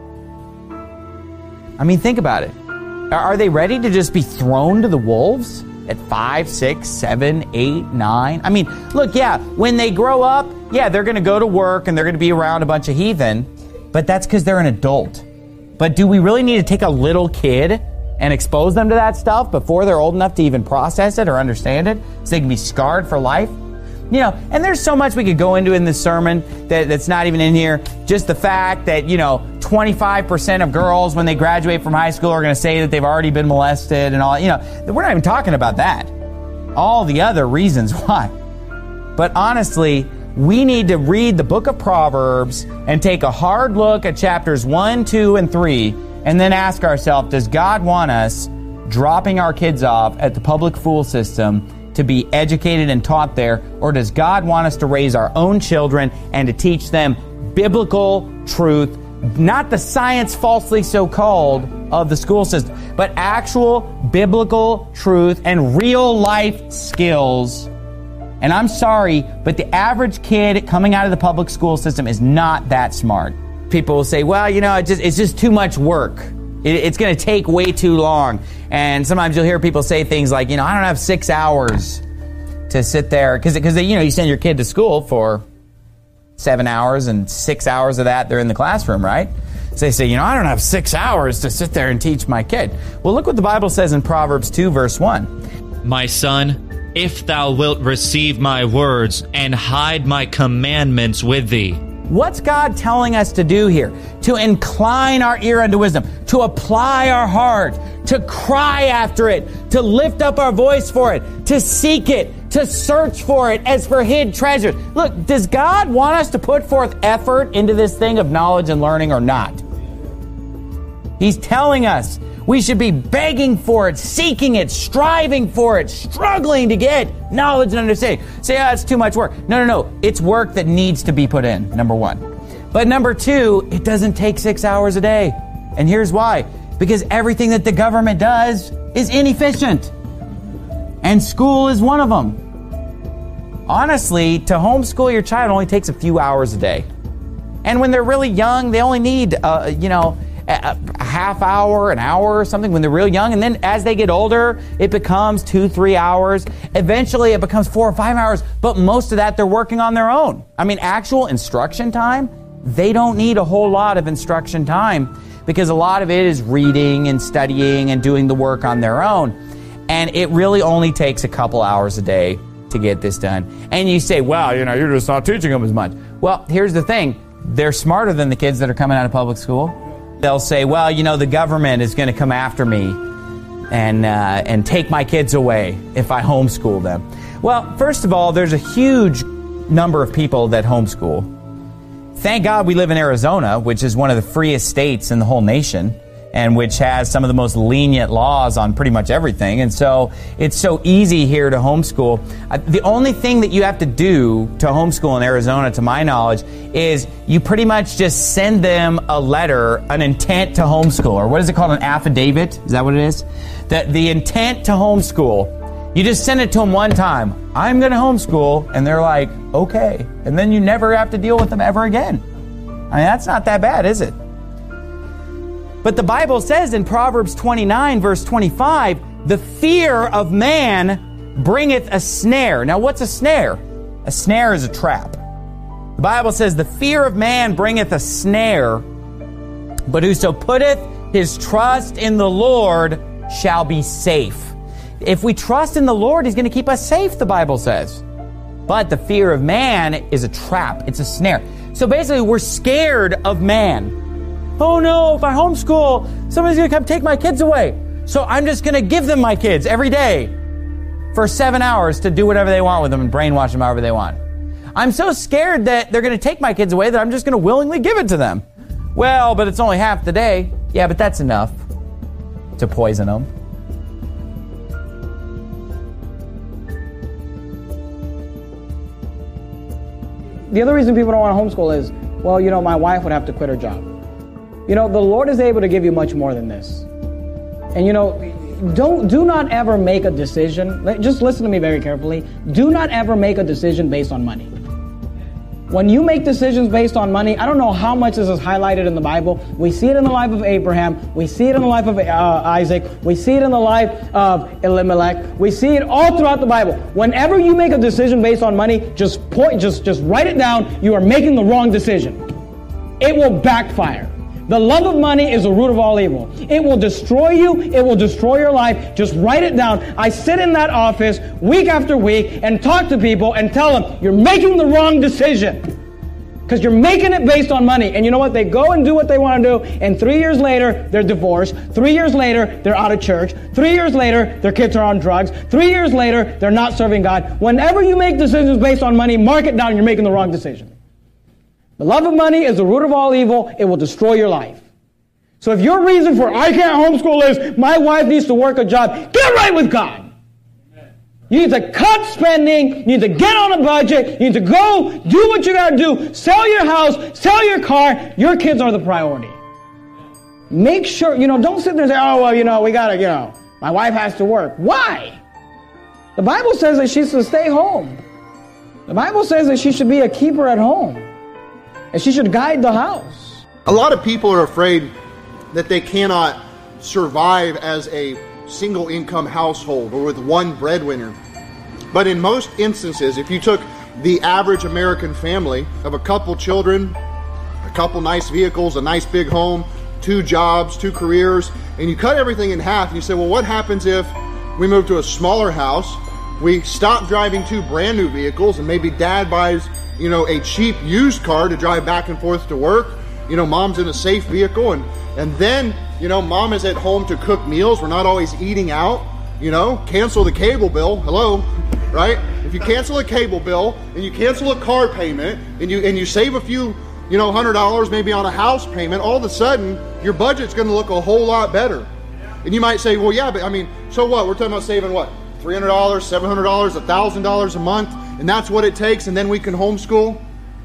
I mean, think about it. Are they ready to just be thrown to the wolves at 5, 6, 7, 8, 9? I mean, look, yeah, when they grow up, yeah, they're going to go to work and they're going to be around a bunch of heathen, but that's because they're an adult. But do we really need to take a little kid and expose them to that stuff before they're old enough to even process it or understand it so they can be scarred for life? And there's so much we could go into in this sermon that's not even in here. Just the fact that, 25% of girls when they graduate from high school are going to say that they've already been molested and all. We're not even talking about that. All the other reasons why. But honestly, we need to read the book of Proverbs and take a hard look at chapters 1, 2, and 3, and then ask ourselves, does God want us dropping our kids off at the public school system to be educated and taught there, or does God want us to raise our own children and to teach them biblical truth, not the science falsely so-called of the school system, but actual biblical truth and real life skills? And I'm sorry, but the average kid coming out of the public school system is not that smart. People will say, well, it's just too much work. It's going to take way too long. And sometimes you'll hear people say things like, I don't have 6 hours to sit there. Because you send your kid to school for 7 hours and 6 hours of that they're in the classroom, right? So they say, I don't have 6 hours to sit there and teach my kid. Well, look what the Bible says in Proverbs 2, verse 1. My son, if thou wilt receive my words and hide my commandments with thee. What's God telling us to do here? To incline our ear unto wisdom, to apply our heart, to cry after it, to lift up our voice for it, to seek it, to search for it as for hid treasures. Look, does God want us to put forth effort into this thing of knowledge and learning or not? He's telling us We should be begging for it, seeking it, striving for it, struggling to get knowledge and understanding. Say, it's too much work. No. It's work that needs to be put in, number one. But number two, it doesn't take 6 hours a day. And here's why. Because everything that the government does is inefficient. And school is one of them. Honestly, to homeschool your child only takes a few hours a day. And when they're really young, they only need, a half hour, an hour or something when they're real young. And then as they get older, it becomes 2-3 hours. Eventually, it becomes 4 or 5 hours. But most of that, they're working on their own. I mean, actual instruction time, they don't need a whole lot of instruction time because a lot of it is reading and studying and doing the work on their own. And it really only takes a couple hours a day to get this done. And you say, well, you're just not teaching them as much. Well, here's the thing. They're smarter than the kids that are coming out of public school. They'll say, well, the government is going to come after me and take my kids away if I homeschool them. Well, first of all, there's a huge number of people that homeschool. Thank God we live in Arizona, which is one of the freest states in the whole nation, and which has some of the most lenient laws on pretty much everything. And so it's so easy here to homeschool. The only thing that you have to do to homeschool in Arizona, to my knowledge, is you pretty much just send them a letter, an intent to homeschool, or what is it called, an affidavit? Is that what it is? The intent to homeschool. You just send it to them one time. I'm going to homeschool. And they're like, okay. And then you never have to deal with them ever again. I mean, that's not that bad, is it? But the Bible says in Proverbs 29, verse 25, the fear of man bringeth a snare. Now, what's a snare? A snare is a trap. The Bible says the fear of man bringeth a snare, but whoso putteth his trust in the Lord shall be safe. If we trust in the Lord, He's going to keep us safe, the Bible says. But the fear of man is a trap. It's a snare. So basically, we're scared of man. Oh no, if I homeschool, somebody's going to come take my kids away. So I'm just going to give them my kids every day for 7 hours to do whatever they want with them and brainwash them however they want. I'm so scared that they're going to take my kids away that I'm just going to willingly give it to them. Well, but it's only half the day. Yeah, but that's enough to poison them. The other reason people don't want to homeschool is, well, my wife would have to quit her job. The Lord is able to give you much more than this. And do not ever make a decision. Just listen to me very carefully. Do not ever make a decision based on money. When you make decisions based on money, I don't know how much this is highlighted in the Bible. We see it in the life of Abraham. We see it in the life of Isaac. We see it in the life of Elimelech. We see it all throughout the Bible. Whenever you make a decision based on money, just write it down. You are making the wrong decision. It will backfire. The love of money is the root of all evil. It will destroy you. It will destroy your life. Just write it down. I sit in that office week after week and talk to people and tell them, you're making the wrong decision. Because you're making it based on money. And you know what? They go and do what they want to do. And 3 years later, they're divorced. 3 years later, they're out of church. 3 years later, their kids are on drugs. 3 years later, they're not serving God. Whenever you make decisions based on money, mark it down. You're making the wrong decision. The love of money is the root of all evil. It will destroy your life. So if your reason for I can't homeschool is my wife needs to work a job, get right with God. You need to cut spending. You need to get on a budget. You need to go do what you got to do. Sell your house. Sell your car. Your kids are the priority. Make sure, don't sit there and say, oh, well, we got to, my wife has to work. Why? The Bible says that she's to stay home. The Bible says that she should be a keeper at home. And she should guide the house. A lot of people are afraid that they cannot survive as a single income household or with one breadwinner. But in most instances, if you took the average American family of a couple children, a couple nice vehicles, a nice big home, 2 jobs, 2 careers, and you cut everything in half, you say, well, what happens if we move to a smaller house, we stop driving 2 brand new vehicles, and maybe dad buys a cheap used car to drive back and forth to work. Mom's in a safe vehicle, and then, mom is at home to cook meals. We're not always eating out. Cancel the cable bill. Hello, right? If you cancel a cable bill and you cancel a car payment and you save a few, $100 maybe on a house payment, all of a sudden your budget's going to look a whole lot better. And you might say, well, yeah, but I mean, so what? We're talking about saving what? $300, $700, $1,000 a month, and that's what it takes, and then we can homeschool?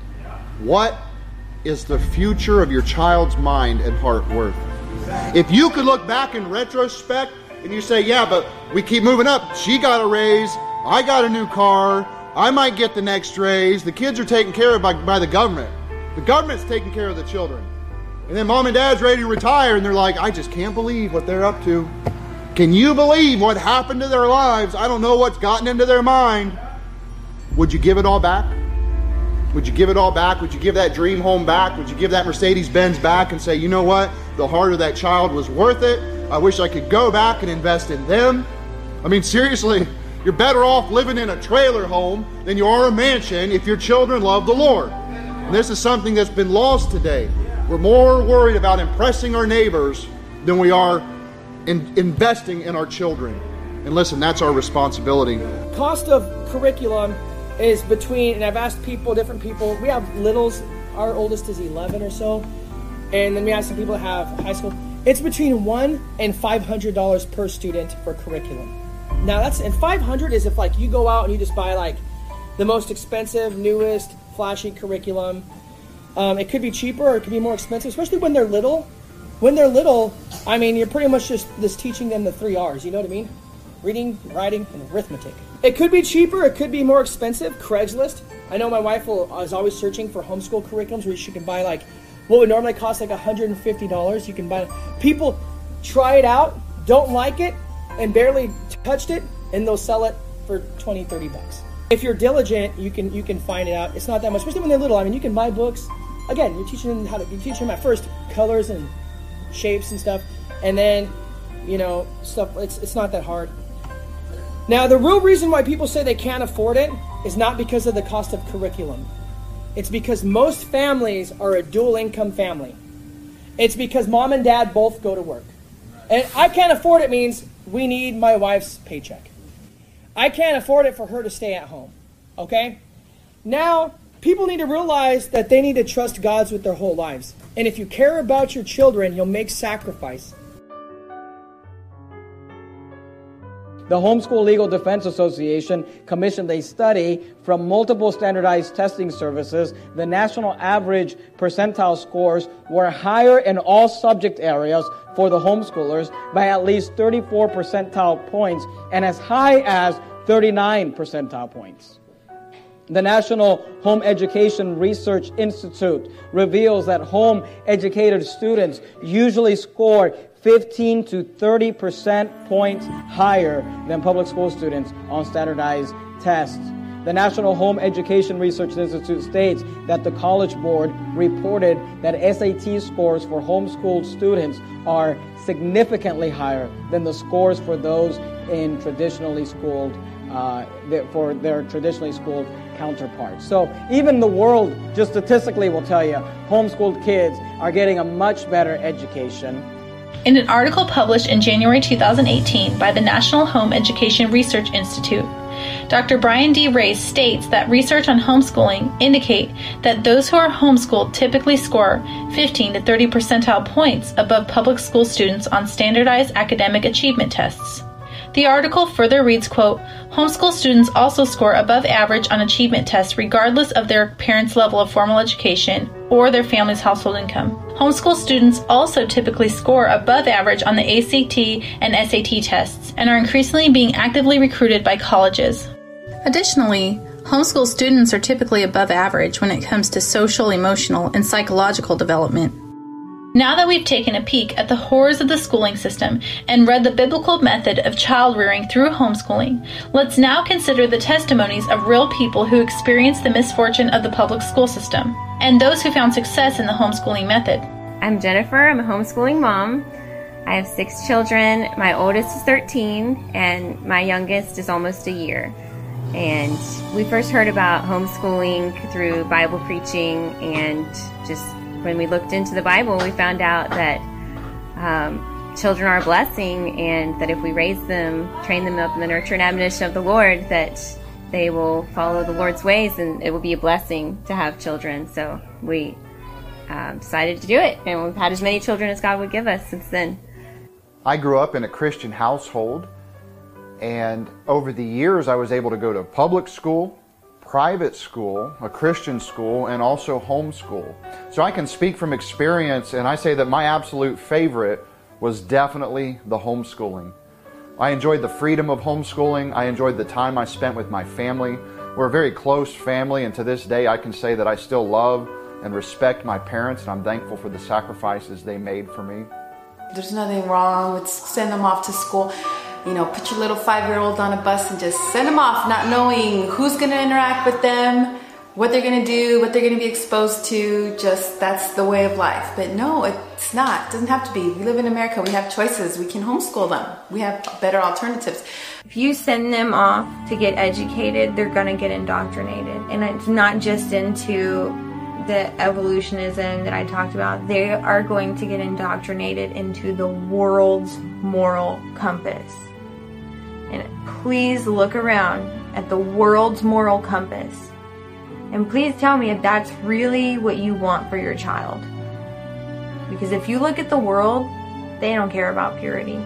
What is the future of your child's mind and heart worth? If you could look back in retrospect and you say, yeah, but we keep moving up. She got a raise. I got a new car. I might get the next raise. The kids are taken care of by the government. The government's taking care of the children. And then mom and dad's ready to retire, and they're like, I just can't believe what they're up to. Can you believe what happened to their lives? I don't know what's gotten into their mind. Would you give it all back? Would you give it all back? Would you give that dream home back? Would you give that Mercedes-Benz back and say, you know what? The heart of that child was worth it. I wish I could go back and invest in them. I mean, seriously, you're better off living in a trailer home than you are a mansion if your children love the Lord. And this is something that's been lost today. We're more worried about impressing our neighbors than we are investing in our children. And listen, that's our responsibility. Cost of curriculum is between, and I've asked people, different people, we have littles, our oldest is 11 or so, and then we have some people that have high school. It's between $100 and $500 per student for curriculum. Now and $500 is if like you go out and you just buy like the most expensive, newest, flashy curriculum. It could be cheaper or it could be more expensive, especially when they're little. When they're little, I mean, you're pretty much just teaching them the 3 R's, you know what I mean? Reading, writing, and arithmetic. It could be cheaper, it could be more expensive. Craigslist. I know my wife is always searching for homeschool curriculums where she can buy like what would normally cost like $150. You can buy. People try it out, don't like it, and barely touched it, and they'll sell it for $20, $30. If you're diligent, you can find it out. It's not that much, especially when they're little. I mean, you can buy books. Again, you're teaching them at first colors and shapes and stuff, and then stuff. It's not that hard. Now, the real reason why people say they can't afford it is not because of the cost of curriculum. It's because most families are a dual income family. It's because mom and dad both go to work. And I can't afford it means we need my wife's paycheck. I can't afford it for her to stay at home. Okay? Now, people need to realize that they need to trust God with their whole lives. And if you care about your children, you'll make sacrifice. The Homeschool Legal Defense Association commissioned a study from multiple standardized testing services. The national average percentile scores were higher in all subject areas for the homeschoolers by at least 34 percentile points and as high as 39 percentile points. The National Home Education Research Institute reveals that home-educated students usually score 15 to 30% points higher than public school students on standardized tests. The National Home Education Research Institute states that the College Board reported that SAT scores for homeschooled students are significantly higher than the scores for those in traditionally schooled, for their traditionally schooled counterparts. So even the world, just statistically, will tell you homeschooled kids are getting a much better education. In an article published in January 2018 by the National Home Education Research Institute, Dr. Brian D. Race states that research on homeschooling indicate that those who are homeschooled typically score 15 to 30 percentile points above public school students on standardized academic achievement tests. The article further reads, quote, homeschool students also score above average on achievement tests regardless of their parents' level of formal education or their family's household income. Homeschool students also typically score above average on the ACT and SAT tests and are increasingly being actively recruited by colleges. Additionally, homeschool students are typically above average when it comes to social, emotional, and psychological development. Now that we've taken a peek at the horrors of the schooling system and read the biblical method of child rearing through homeschooling, let's now consider the testimonies of real people who experienced the misfortune of the public school system and those who found success in the homeschooling method. I'm Jennifer. I'm a homeschooling mom. I have 6 children. My oldest is 13 and my youngest is almost a year. And we first heard about homeschooling through Bible preaching, and just when we looked into the Bible, we found out that children are a blessing, and that if we raise them, train them up in the nurture and admonition of the Lord, that they will follow the Lord's ways, and it will be a blessing to have children. So we decided to do it, and we've had as many children as God would give us since then. I grew up in a Christian household, and over the years I was able to go to public school, private school, a Christian school, and also homeschool. So I can speak from experience, and I say that my absolute favorite was definitely the homeschooling. I enjoyed the freedom of homeschooling. I enjoyed the time I spent with my family. We're a very close family, and to this day I can say that I still love and respect my parents, and I'm thankful for the sacrifices they made for me. There's nothing wrong with sending them off to school. You know, put your little 5-year-old on a bus and just send them off, not knowing who's going to interact with them, what they're going to do, what they're going to be exposed to. Just, that's the way of life. But no, it's not. It doesn't have to be. We live in America. We have choices. We can homeschool them. We have better alternatives. If you send them off to get educated, they're going to get indoctrinated. And it's not just into the evolutionism that I talked about. They are going to get indoctrinated into the world's moral compass. And please look around at the world's moral compass. And please tell me if that's really what you want for your child. Because if you look at the world, they don't care about purity.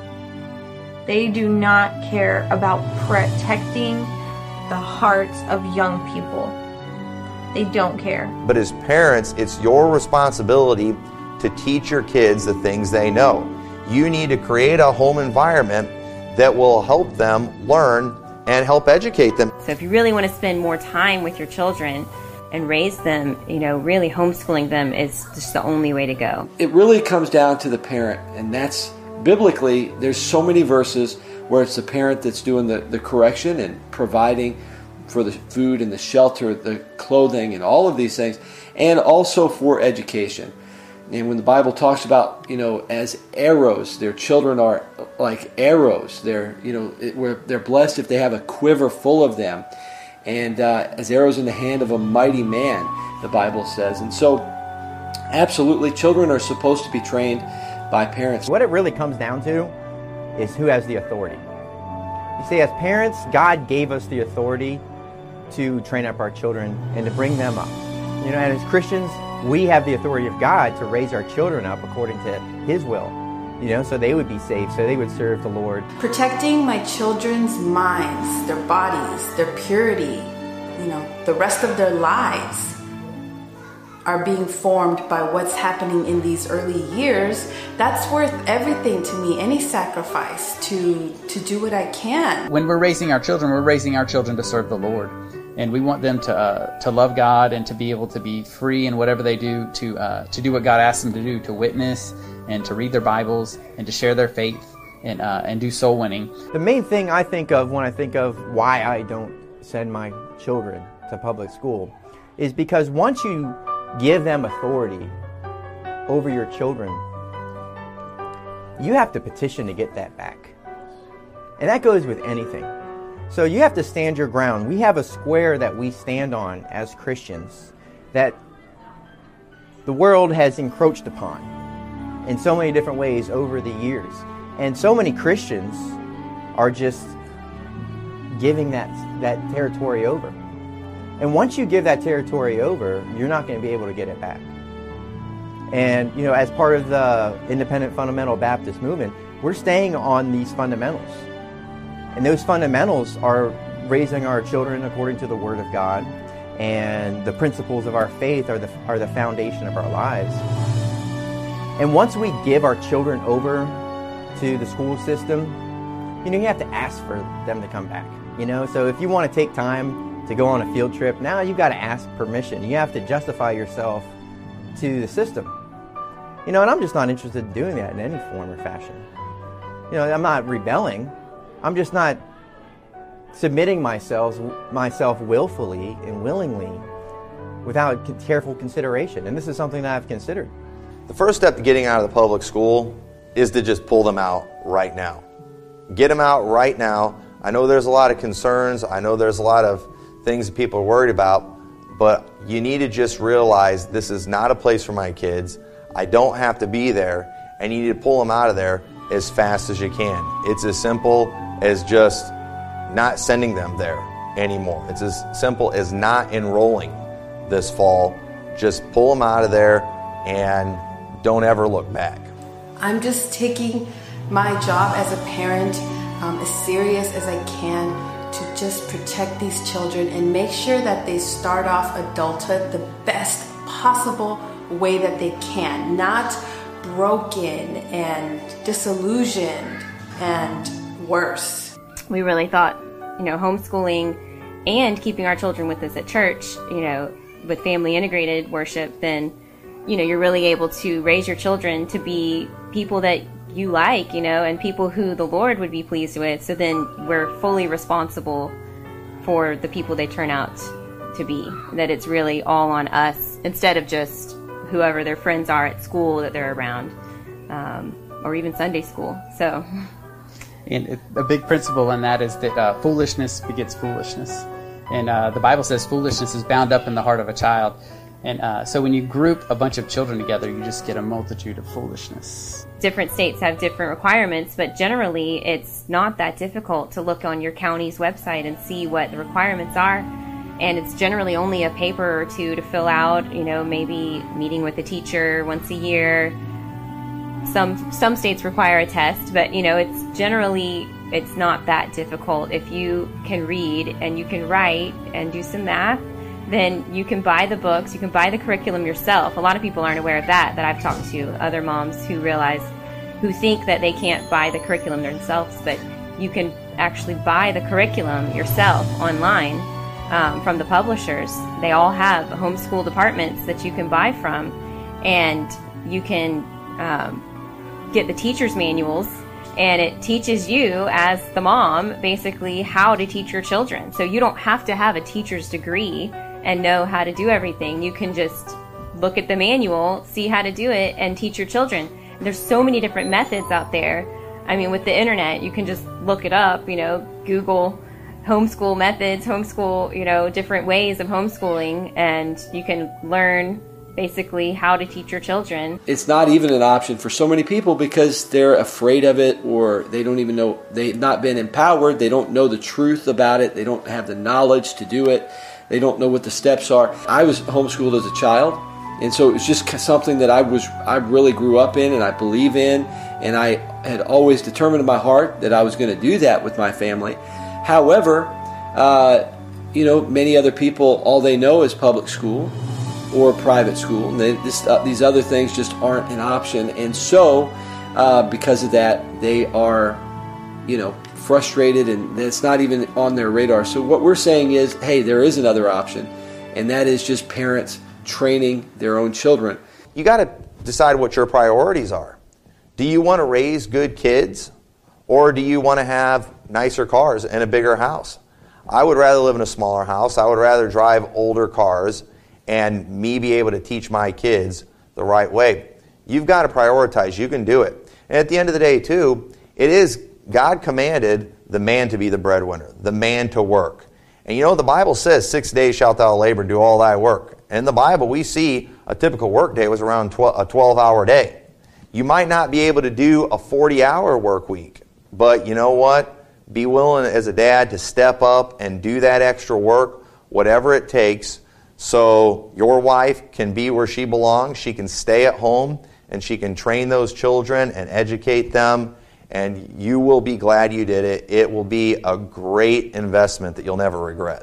They do not care about protecting the hearts of young people. They don't care. But as parents, it's your responsibility to teach your kids the things they know. You need to create a home environment that will help them learn and help educate them. So if you really want to spend more time with your children and raise them, you know, really homeschooling them is just the only way to go. It really comes down to the parent, and that's biblically, there's so many verses where it's the parent that's doing the correction and providing for the food and the shelter, the clothing, and all of these things, and also for education. And when the Bible talks about, you know, as arrows, their children are like arrows. They're, you know, they're blessed if they have a quiver full of them, and as arrows in the hand of a mighty man, the Bible says. And so, absolutely, children are supposed to be trained by parents. What it really comes down to is who has the authority. You see, as parents, God gave us the authority to train up our children and to bring them up. You know, and as Christians, we have the authority of God to raise our children up according to His will, you know, so they would be saved, so they would serve the Lord. Protecting my children's minds, their bodies, their purity, you know, the rest of their lives are being formed by what's happening in these early years. That's worth everything to me, any sacrifice to do what I can. When we're raising our children to serve the Lord. And we want them to love God and to be able to be free in whatever they do, to do what God asks them to do, to witness and to read their Bibles and to share their faith and do soul winning. The main thing I think of when I think of why I don't send my children to public school is because once you give them authority over your children, you have to petition to get that back. And that goes with anything. So you have to stand your ground. We have a square that we stand on as Christians that the world has encroached upon in so many different ways over the years. And so many Christians are just giving that territory over. And once you give that territory over, you're not going to be able to get it back. And, you know, as part of the Independent Fundamental Baptist movement, we're staying on these fundamentals. And those fundamentals are raising our children according to the Word of God, and the principles of our faith are the foundation of our lives. And once we give our children over to the school system, you know, you have to ask for them to come back. You know, so if you want to take time to go on a field trip, now you've got to ask permission. You have to justify yourself to the system. You know, and I'm just not interested in doing that in any form or fashion. You know, I'm not rebelling. I'm just not submitting myself willfully and willingly without careful consideration. And this is something that I've considered. The first step to getting out of the public school is to just pull them out right now. Get them out right now. I know there's a lot of concerns. I know there's a lot of things that people are worried about, but you need to just realize this is not a place for my kids. I don't have to be there, and you need to pull them out of there as fast as you can. It's as simple as just not sending them there anymore. It's as simple as not enrolling this fall. Just pull them out of there and don't ever look back. I'm just taking My job as a parent, as serious as I can, to just protect these children and make sure that they start off adulthood the best possible way that they can, not broken and disillusioned and worse. We really thought, homeschooling and keeping our children with us at church, with family integrated worship, then, you're really able to raise your children to be people that you like, and people who the Lord would be pleased with. So then we're fully responsible for the people they turn out to be, that it's really all on us instead of just whoever their friends are at school that they're around, or even Sunday school. So, and a big principle in that is that foolishness begets foolishness. And the Bible says foolishness is bound up in the heart of a child. And so when you group a bunch of children together, you just get a multitude of foolishness. Different states have different requirements, but generally it's not that difficult to look on your county's website and see what the requirements are. And it's generally only a paper or two to fill out, maybe meeting with a teacher once a year. Some states require a test, but it's not that difficult. If you can read and you can write and do some math, then you can buy the books, you can buy the curriculum yourself. A lot of people aren't aware of that I've talked to other moms who think that they can't buy the curriculum themselves, but you can actually buy the curriculum yourself online from the publishers. They all have homeschool departments that you can buy from, and you can get the teacher's manuals, and it teaches you as the mom basically how to teach your children. So you don't have to have a teacher's degree and know how to do everything. You can just look at the manual, see how to do it, and teach your children. There's so many different methods out there. I mean, with the internet, you can just look it up, Google homeschool methods, different ways of homeschooling, and you can learn basically how to teach your children. It's not even an option for so many people because they're afraid of it, or they don't even know, they've not been empowered, they don't know the truth about it, they don't have the knowledge to do it, they don't know what the steps are. I was homeschooled as a child, and so it was just something that I really grew up in and I believe in, and I had always determined in my heart that I was going to do that with my family. However, many other people, all they know is public school or private school, and these other things just aren't an option. And so, because of that, they are, frustrated, and it's not even on their radar. So what we're saying is, hey, there is another option, and that is just parents training their own children. You got to decide what your priorities are. Do you want to raise good kids, or do you want to have nicer cars and a bigger house? I would rather live in a smaller house. I would rather drive older cars and me be able to teach my kids the right way. You've got to prioritize. You can do it. And at the end of the day, too, it is God commanded the man to be the breadwinner, the man to work. And the Bible says, 6 days shalt thou labor and do all thy work. And in the Bible, we see a typical work day was around a 12-hour day. You might not be able to do a 40-hour work week, but you know what? Be willing as a dad to step up and do that extra work, whatever it takes, so your wife can be where she belongs. She can stay at home, and she can train those children and educate them, and you will be glad you did it. It will be a great investment that you'll never regret.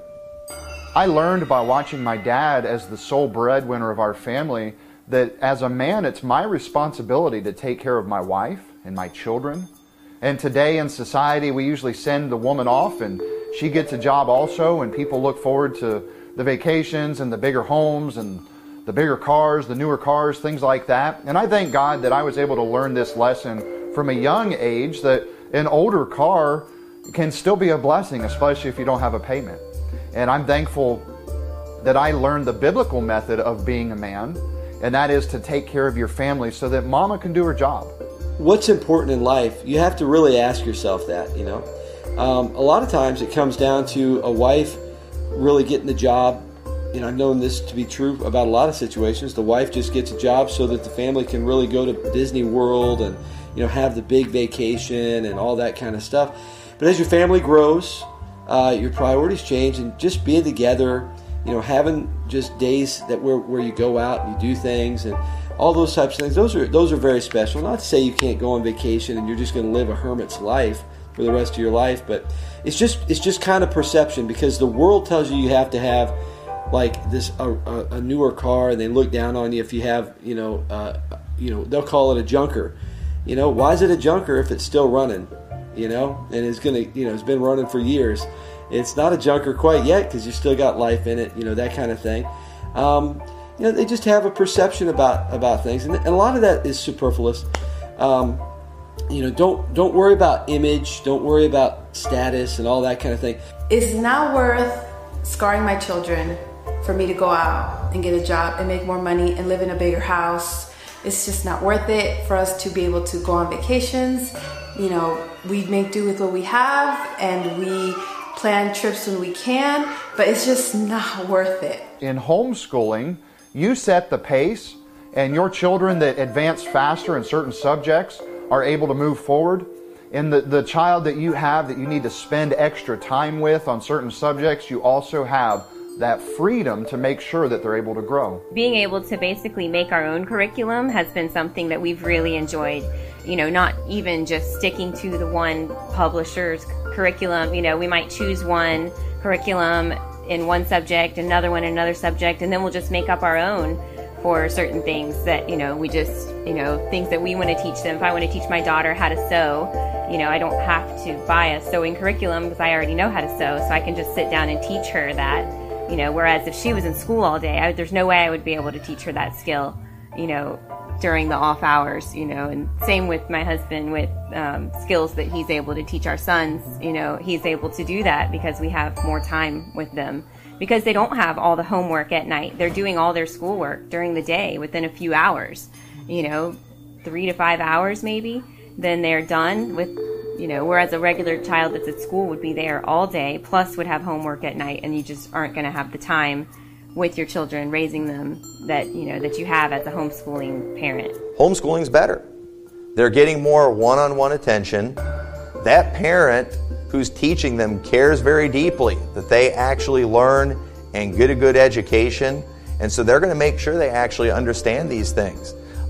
I learned by watching my dad as the sole breadwinner of our family that as a man, it's my responsibility to take care of my wife and my children. And today in society, we usually send the woman off and she gets a job also, and people look forward to the vacations and the bigger homes and the bigger cars, the newer cars, things like that. And I thank God that I was able to learn this lesson from a young age, that an older car can still be a blessing, especially if you don't have a payment. And I'm thankful that I learned the biblical method of being a man, and that is to take care of your family so that mama can do her job. What's important in life, you have to really ask yourself that, A lot of times it comes down to a wife really getting the job. I've known this to be true about a lot of situations. The wife just gets a job so that the family can really go to Disney World and, have the big vacation and all that kind of stuff. But as your family grows, your priorities change, and just being together, having just days that where you go out and you do things, and all those types of things. Those are very special. Not to say you can't go on vacation and you're just going to live a hermit's life for the rest of your life, but it's just kind of perception, because the world tells you have to have like this a newer car, and they look down on you if you have they'll call it a junker. Why is it a junker if it's still running? And it's gonna it's been running for years. It's not a junker quite yet because you still got life in it. That kind of thing. They just have a perception about things, and a lot of that is superfluous. Don't worry about image, don't worry about status and all that kind of thing. It's not worth scarring my children for me to go out and get a job and make more money and live in a bigger house. It's just not worth it for us to be able to go on vacations. We make do with what we have, and we plan trips when we can, but it's just not worth it. In homeschooling, you set the pace, and your children that advance faster in certain subjects are able to move forward. And the child that you have that you need to spend extra time with on certain subjects, you also have that freedom to make sure that they're able to grow. Being able to basically make our own curriculum has been something that we've really enjoyed. Not even just sticking to the one publisher's curriculum. We might choose one curriculum in one subject, another one in another subject, and then we'll just make up our own for certain things that, we just, things that we want to teach them. If I want to teach my daughter how to sew, I don't have to buy a sewing curriculum because I already know how to sew, so I can just sit down and teach her that. Whereas if she was in school all day, there's no way I would be able to teach her that skill, during the off hours, and same with my husband with skills that he's able to teach our sons. He's able to do that because we have more time with them, because they don't have all the homework at night. They're doing all their schoolwork during the day within a few hours, 3 to 5 hours maybe, then they're done with, whereas a regular child that's at school would be there all day, plus would have homework at night, and you just aren't going to have the time with your children raising them that you have as a homeschooling parent. Homeschooling's better. They're getting more one-on-one attention. That parent who's teaching them cares very deeply that they actually learn and get a good education, and so they're going to make sure they actually understand these things.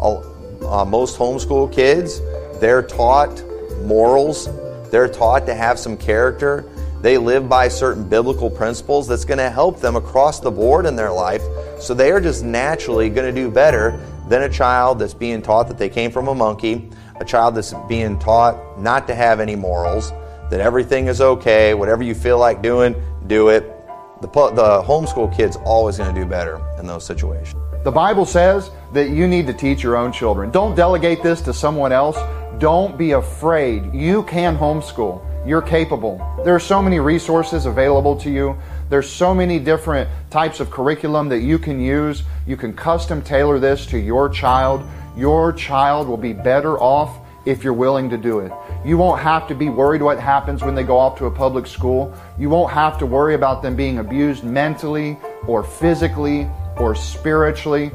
Most homeschool kids, they're taught morals, they're taught to have some character. They live by certain biblical principles that's going to help them across the board in their life. So they are just naturally going to do better than a child that's being taught that they came from a monkey, a child that's being taught not to have any morals, that everything is okay, whatever you feel like doing, do it. The homeschool kid's always going to do better in those situations. The Bible says that you need to teach your own children. Don't delegate this to someone else. Don't be afraid. You can homeschool. You're capable. There are so many resources available to you. There's so many different types of curriculum that you can use. You can custom tailor this to your child. Your child will be better off if you're willing to do it. You won't have to be worried what happens when they go off to a public school. You won't have to worry about them being abused mentally or physically or spiritually.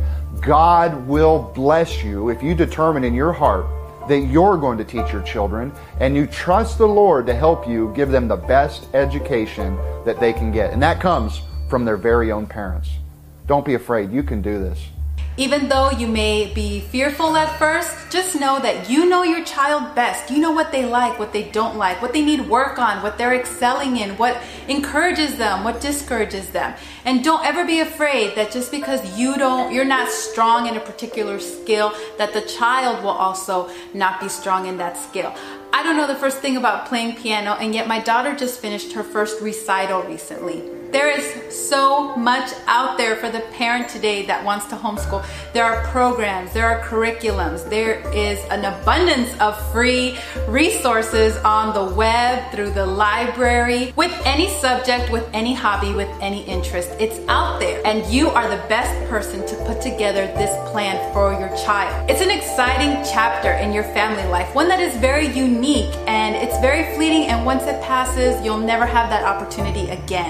God will bless you if you determine in your heart that you're going to teach your children, and you trust the Lord to help you give them the best education that they can get. And that comes from their very own parents. Don't be afraid. You can do this. Even though you may be fearful at first, just know that you know your child best. You know what they like, what they don't like, what they need work on, what they're excelling in, what encourages them, what discourages them. And don't ever be afraid that just because you're not strong in a particular skill, that the child will also not be strong in that skill. I don't know the first thing about playing piano, and yet my daughter just finished her first recital recently. There is so much out there for the parent today that wants to homeschool. There are programs, there are curriculums, there is an abundance of free resources on the web, through the library, with any subject, with any hobby, with any interest. It's out there, and you are the best person to put together this plan for your child. It's an exciting chapter in your family life, one that is very unique, and it's very fleeting, and once it passes, you'll never have that opportunity again. And if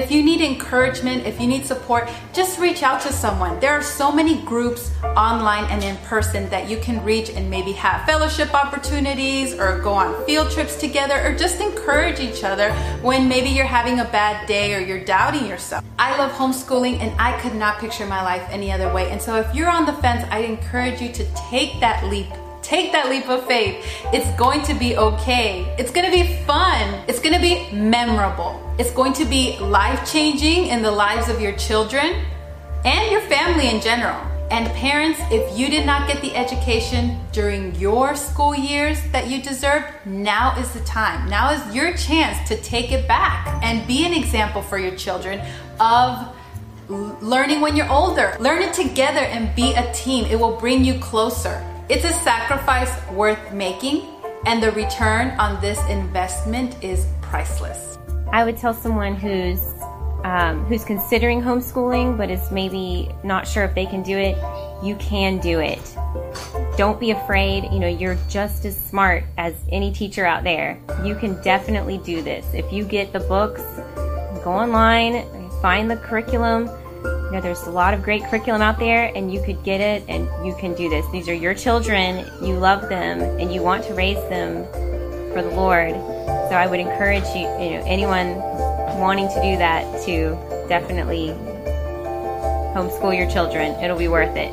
If you need encouragement, if you need support, just reach out to someone. There are so many groups online and in person that you can reach and maybe have fellowship opportunities or go on field trips together or just encourage each other when maybe you're having a bad day or you're doubting yourself. I love homeschooling and I could not picture my life any other way. And so if you're on the fence, I encourage you to take that leap. Take that leap of faith. It's going to be okay. It's going to be fun. It's going to be memorable. It's going to be life-changing in the lives of your children and your family in general. And parents, if you did not get the education during your school years that you deserved, now is the time. Now is your chance to take it back and be an example for your children of learning when you're older. Learn it together and be a team. It will bring you closer. It's a sacrifice worth making, and the return on this investment is priceless. I would tell someone who's considering homeschooling but is maybe not sure if they can do it, you can do it. Don't be afraid. You're just as smart as any teacher out there. You can definitely do this. If you get the books, go online, find the curriculum. There's a lot of great curriculum out there, and you could get it, and you can do this. These are your children. You love them, and you want to raise them for the Lord. So I would encourage you, anyone wanting to do that, to definitely homeschool your children. It'll be worth it.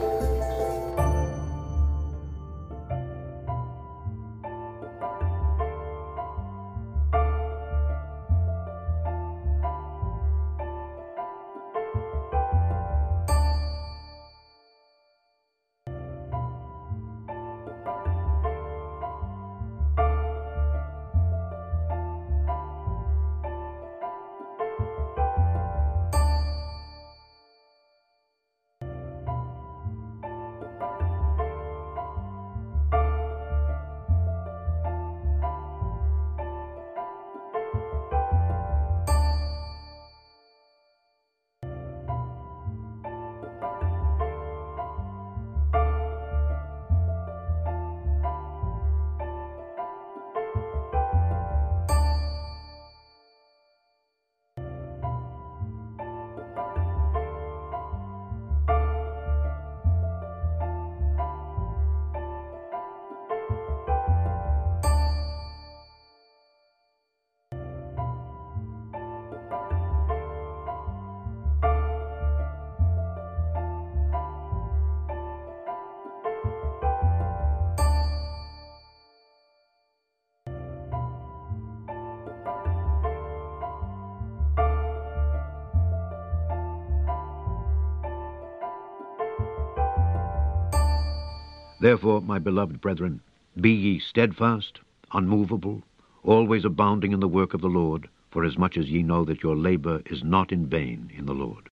Therefore, my beloved brethren, be ye steadfast, unmovable, always abounding in the work of the Lord, forasmuch as ye know that your labor is not in vain in the Lord.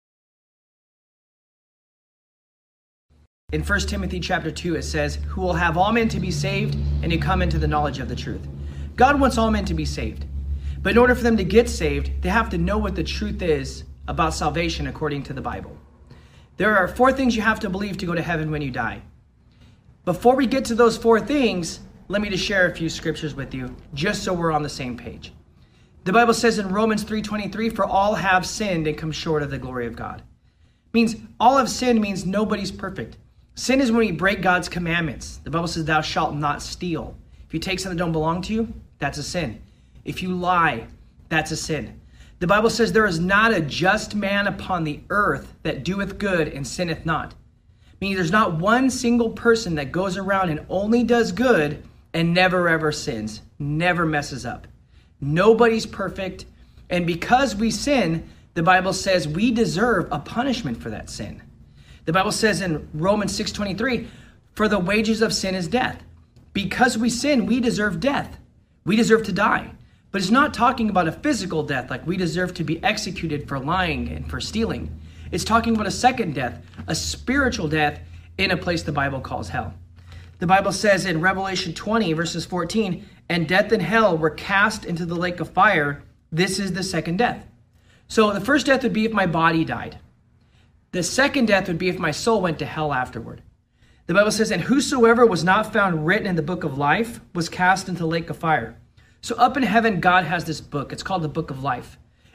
In 1 Timothy chapter 2, it says, "Who will have all men to be saved and to come into the knowledge of the truth." God wants all men to be saved. But in order for them to get saved, they have to know what the truth is about salvation according to the Bible. There are 4 things you have to believe to go to heaven when you die. Before we get to those 4 things, let me just share a few scriptures with you, just so we're on the same page. The Bible says in Romans 3:23, "For all have sinned and come short of the glory of God." Means all have sinned means nobody's perfect. Sin is when we break God's commandments. The Bible says, "Thou shalt not steal." If you take something that don't belong to you, that's a sin. If you lie, that's a sin. The Bible says, "There is not a just man upon the earth that doeth good and sinneth not." Meaning there's not one single person that goes around and only does good and never ever sins, never messes up. Nobody's perfect. And because we sin, the Bible says we deserve a punishment for that sin. The Bible says in Romans 6:23, "For the wages of sin is death." Because we sin, we deserve death. We deserve to die. But it's not talking about a physical death, like we deserve to be executed for lying and for stealing. It's talking about a second death, a spiritual death in a place the Bible calls hell. The Bible says in Revelation 20, verses 14, "And death and hell were cast into the lake of fire. This is the second death." So the first death would be if my body died. The second death would be if my soul went to hell afterward. The Bible says, "And whosoever was not found written in the book of life was cast into the lake of fire." So up in heaven, God has this book. It's called the book of life.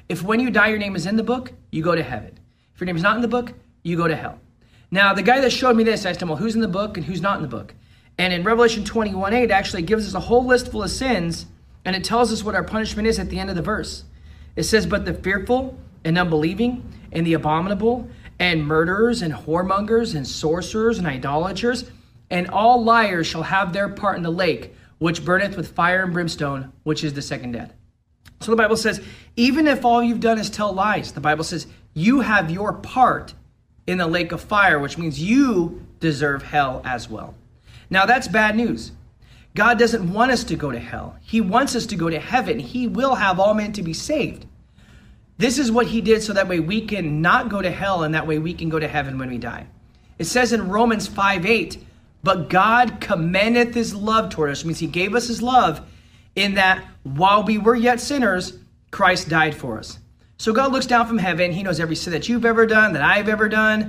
If when you die, your name is in the book, you go to heaven. If your name is not in the book, you go to hell. Now, the guy that showed me this, I asked him, well, who's in the book and who's not in the book? And in Revelation 21:8, it actually gives us a whole list full of sins, and it tells us what our punishment is at the end of the verse. It says, but the fearful and unbelieving and the abominable and murderers and whoremongers and sorcerers and idolaters and all liars shall have their part in the lake, which burneth with fire and brimstone, which is the second death. So the Bible says, even if all you've done is tell lies, the Bible says you have your part in the lake of fire, which means you deserve hell as well. Now that's bad news. God doesn't want us to go to hell. He wants us to go to heaven. He will have all men to be saved. This is what he did so that way we can not go to hell, and that way we can go to heaven when we die. It says in Romans 5:8, but God commendeth his love toward us, which means he gave us his love, in that while we were yet sinners, Christ died for us. So God looks down from heaven. He knows every sin that you've ever done, that I've ever done.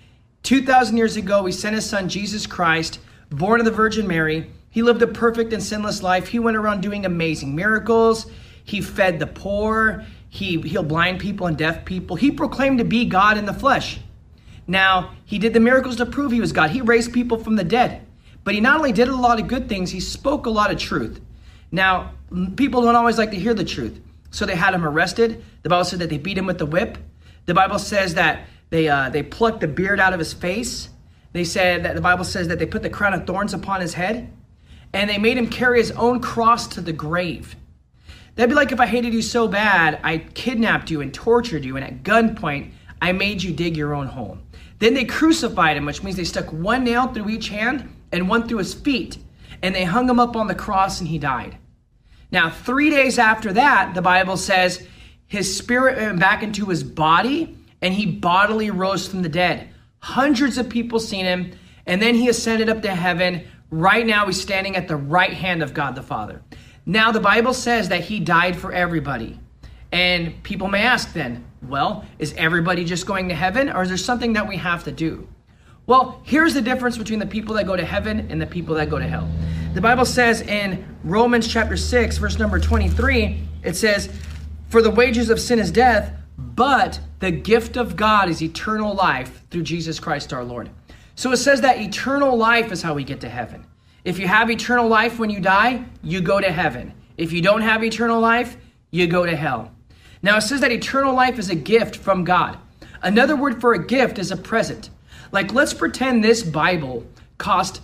2,000 years ago, he sent his son, Jesus Christ, born of the Virgin Mary. He lived a perfect and sinless life. He went around doing amazing miracles. He fed the poor. He healed blind people and deaf people. He proclaimed to be God in the flesh. Now, he did the miracles to prove he was God. He raised people from the dead. But he not only did a lot of good things, he spoke a lot of truth. Now, people don't always like to hear the truth. So they had him arrested. The Bible said that they beat him with the whip. The Bible says that they plucked the beard out of his face. They said that the Bible says that they put the crown of thorns upon his head. And they made him carry his own cross to the grave. That'd be like if I hated you so bad, I kidnapped you and tortured you, and at gunpoint, I made you dig your own hole. Then they crucified him, which means they stuck one nail through each hand and one through his feet, and they hung him up on the cross, and he died. Now, 3 days after that, the Bible says his spirit went back into his body, and he bodily rose from the dead. Hundreds of people seen him, and then he ascended up to heaven. Right now, he's standing at the right hand of God the Father. Now, the Bible says that he died for everybody. And people may ask then, well, is everybody just going to heaven, or is there something that we have to do? Well, here's the difference between the people that go to heaven and the people that go to hell. The Bible says in Romans chapter 6, verse number 23, it says, for the wages of sin is death, but the gift of God is eternal life through Jesus Christ our Lord. So it says that eternal life is how we get to heaven. If you have eternal life when you die, you go to heaven. If you don't have eternal life, you go to hell. Now it says that eternal life is a gift from God. Another word for a gift is a present. Like, let's pretend this Bible cost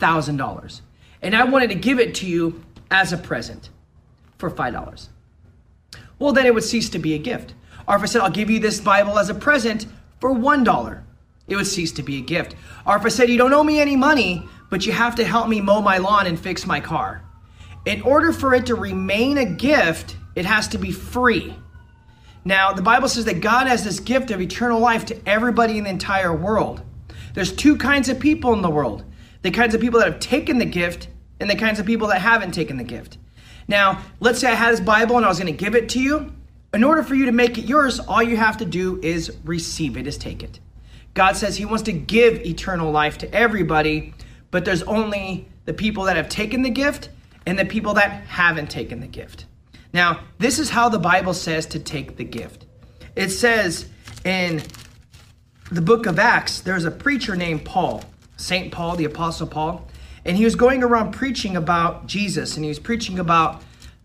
$1,000 and I wanted to give it to you as a present for $5. Well, then it would cease to be a gift. Or if I said, I'll give you this Bible as a present for $1, it would cease to be a gift. Or if I said, you don't owe me any money, but you have to help me mow my lawn and fix my car. In order for it to remain a gift, it has to be free. Now, the Bible says that God has this gift of eternal life to everybody in the entire world. There's two kinds of people in the world. The kinds of people that have taken the gift and the kinds of people that haven't taken the gift. Now, let's say I had this Bible and I was going to give it to you. In order for you to make it yours, all you have to do is receive it, is take it. God says he wants to give eternal life to everybody, but there's only the people that have taken the gift and the people that haven't taken the gift. Now, this is how the Bible says to take the gift. It says in the book of Acts, there's a preacher named Paul, St. Paul, the Apostle Paul, and he was going around preaching about Jesus, and he was preaching about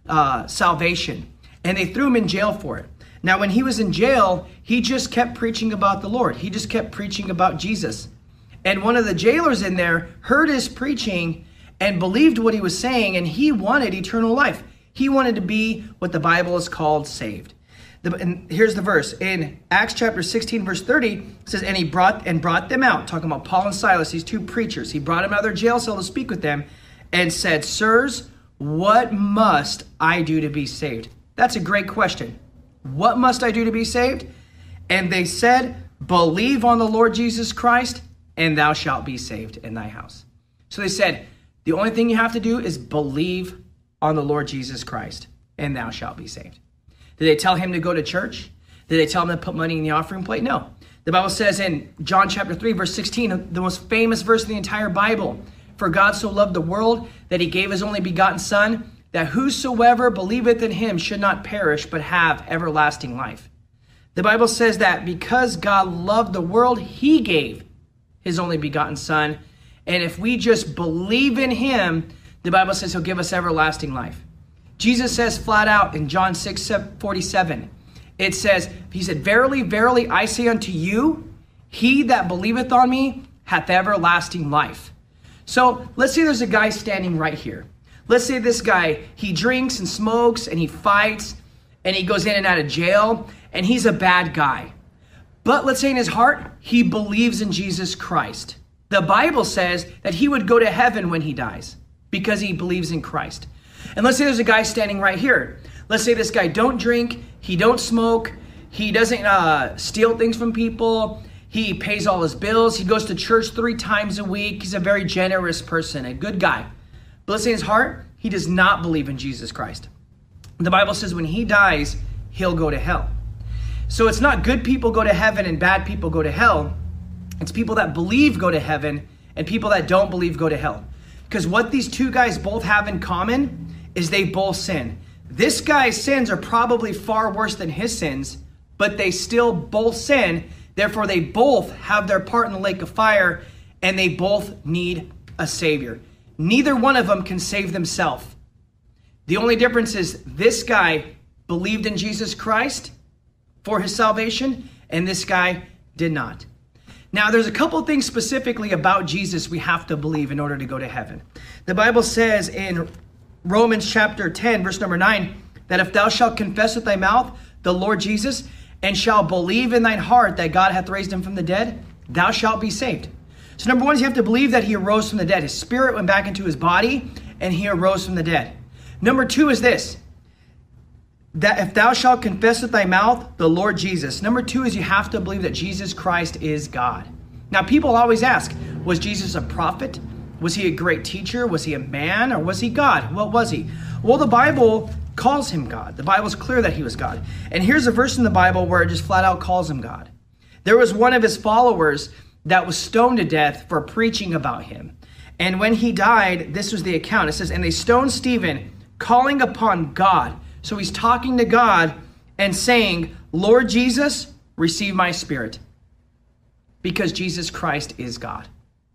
salvation, and they threw him in jail for it. Now, when he was in jail, he just kept preaching about the Lord. He just kept preaching about Jesus. And one of the jailers in there heard his preaching and believed what he was saying, and he wanted eternal life. He wanted to be what the Bible is called saved. And here's the verse. In Acts chapter 16, verse 30, it says, and he brought them out, talking about Paul and Silas, these two preachers. He brought them out of their jail cell to speak with them and said, sirs, what must I do to be saved? That's a great question. What must I do to be saved? And they said, believe on the Lord Jesus Christ, and thou shalt be saved in thy house. So they said, the only thing you have to do is believe on the Lord Jesus Christ, and thou shalt be saved. Did they tell him to go to church? Did they tell him to put money in the offering plate? No. The Bible says in John chapter 3, verse 16, the most famous verse in the entire Bible, for God so loved the world that he gave his only begotten son, that whosoever believeth in him should not perish, but have everlasting life. The Bible says that because God loved the world, he gave his only begotten Son. And if we just believe in him, the Bible says he'll give us everlasting life. Jesus says flat out in John 6:47, it says, he said, verily, verily, I say unto you, he that believeth on me hath everlasting life. So let's say there's a guy standing right here. Let's say this guy, he drinks and smokes and he fights and he goes in and out of jail and he's a bad guy. But let's say in his heart, he believes in Jesus Christ. The Bible says that he would go to heaven when he dies because he believes in Christ. And let's say there's a guy standing right here. Let's say this guy don't drink, he don't smoke, he doesn't steal things from people, he pays all his bills, he goes to church 3 times a week, he's a very generous person, a good guy. But let's say in his heart, he does not believe in Jesus Christ. The Bible says when he dies, he'll go to hell. So it's not good people go to heaven and bad people go to hell. It's people that believe go to heaven and people that don't believe go to hell. Because what these two guys both have in common is they both sin. This guy's sins are probably far worse than his sins, but they still both sin. Therefore, they both have their part in the lake of fire, and they both need a Savior. Neither one of them can save themselves. The only difference is this guy believed in Jesus Christ for his salvation, and this guy did not. Now, there's a couple of things specifically about Jesus we have to believe in order to go to heaven. The Bible says in Romans chapter 10, verse number 9, that if thou shalt confess with thy mouth the Lord Jesus, and shalt believe in thine heart that God hath raised him from the dead, thou shalt be saved. So number one is you have to believe that he arose from the dead. His spirit went back into his body, and he arose from the dead. Number two is this, that if thou shalt confess with thy mouth the Lord Jesus. Number two is you have to believe that Jesus Christ is God. Now, people always ask, was Jesus a prophet? Was he a great teacher? Was he a man? Or was he God? What was he? Well, the Bible calls him God. The Bible's clear that he was God. And here's a verse in the Bible where it just flat out calls him God. There was one of his followers that was stoned to death for preaching about him. And when he died, this was the account. It says, and they stoned Stephen, calling upon God. So he's talking to God and saying, Lord Jesus, receive my spirit. Because Jesus Christ is God.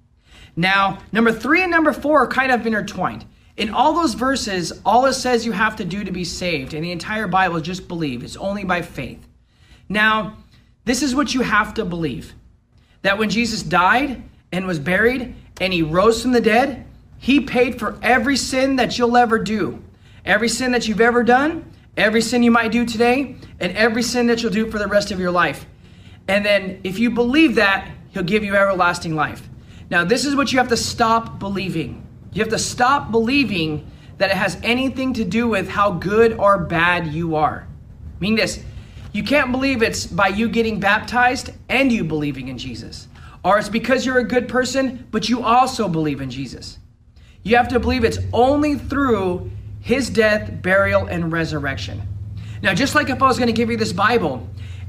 Now, number 3 and number 4 are kind of intertwined. In all those verses, all it says you have to do to be saved, and the entire Bible, just believe. It's only by faith. Now, this is what you have to believe. That when Jesus died and was buried and he rose from the dead, he paid for every sin that you'll ever do. Every sin that you've ever done, every sin you might do today, and every sin that you'll do for the rest of your life. And then if you believe that, he'll give you everlasting life. Now, this is what you have to stop believing. You have to stop believing that it has anything to do with how good or bad you are. Meaning this, you can't believe it's by you getting baptized and you believing in Jesus. Or it's because you're a good person, but you also believe in Jesus. You have to believe it's only through his death, burial, and resurrection. Now, just like if I was going to give you this Bible,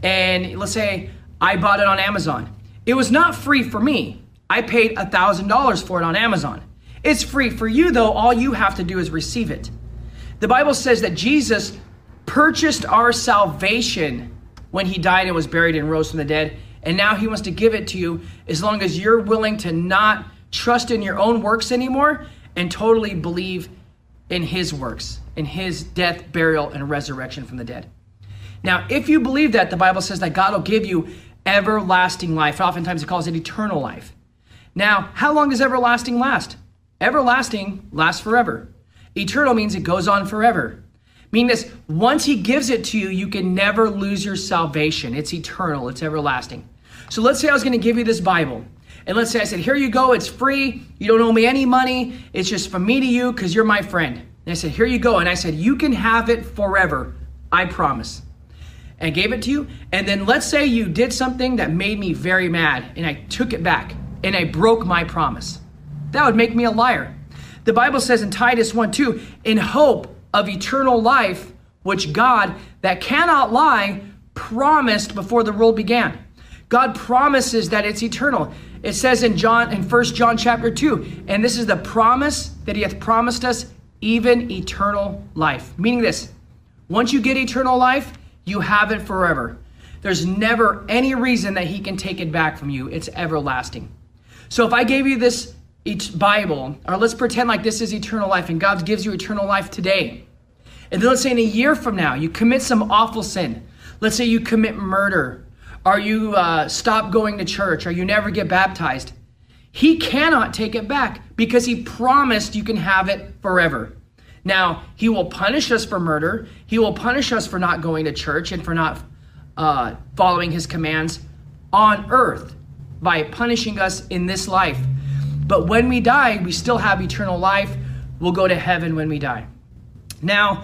and let's say I bought it on Amazon. It was not free for me. I paid $1,000 for it on Amazon. It's free for you, though. All you have to do is receive it. The Bible says that Jesus purchased our salvation when he died and was buried and rose from the dead. And now he wants to give it to you as long as you're willing to not trust in your own works anymore and totally believe in his works, in his death, burial, and resurrection from the dead. Now, if you believe that, the Bible says that God will give you everlasting life. Oftentimes it calls it eternal life. Now, how long does everlasting last? Everlasting lasts forever. Eternal means it goes on forever. Meaning this, once he gives it to you, you can never lose your salvation. It's eternal, it's everlasting. So let's say I was going to give you this Bible. And let's say I said, here you go, it's free. You don't owe me any money. It's just from me to you because you're my friend. And I said, here you go. And I said, you can have it forever. I promise. And I gave it to you. And then let's say you did something that made me very mad and I took it back and I broke my promise. That would make me a liar. The Bible says in Titus 1:2, in hope of eternal life, which God, that cannot lie, promised before the world began. God promises that it's eternal. It says in 1 John chapter 2, and this is the promise that he hath promised us, even eternal life. Meaning this, once you get eternal life, you have it forever. There's never any reason that he can take it back from you. It's everlasting. So if I gave you this Bible, or let's pretend like this is eternal life and God gives you eternal life today. And then let's say in a year from now, you commit some awful sin. Let's say you commit murder, or you stop going to church, or you never get baptized. He cannot take it back because he promised you can have it forever. Now, he will punish us for murder. He will punish us for not going to church and for not following his commands on earth by punishing us in this life. But when we die, we still have eternal life. We'll go to heaven when we die. Now,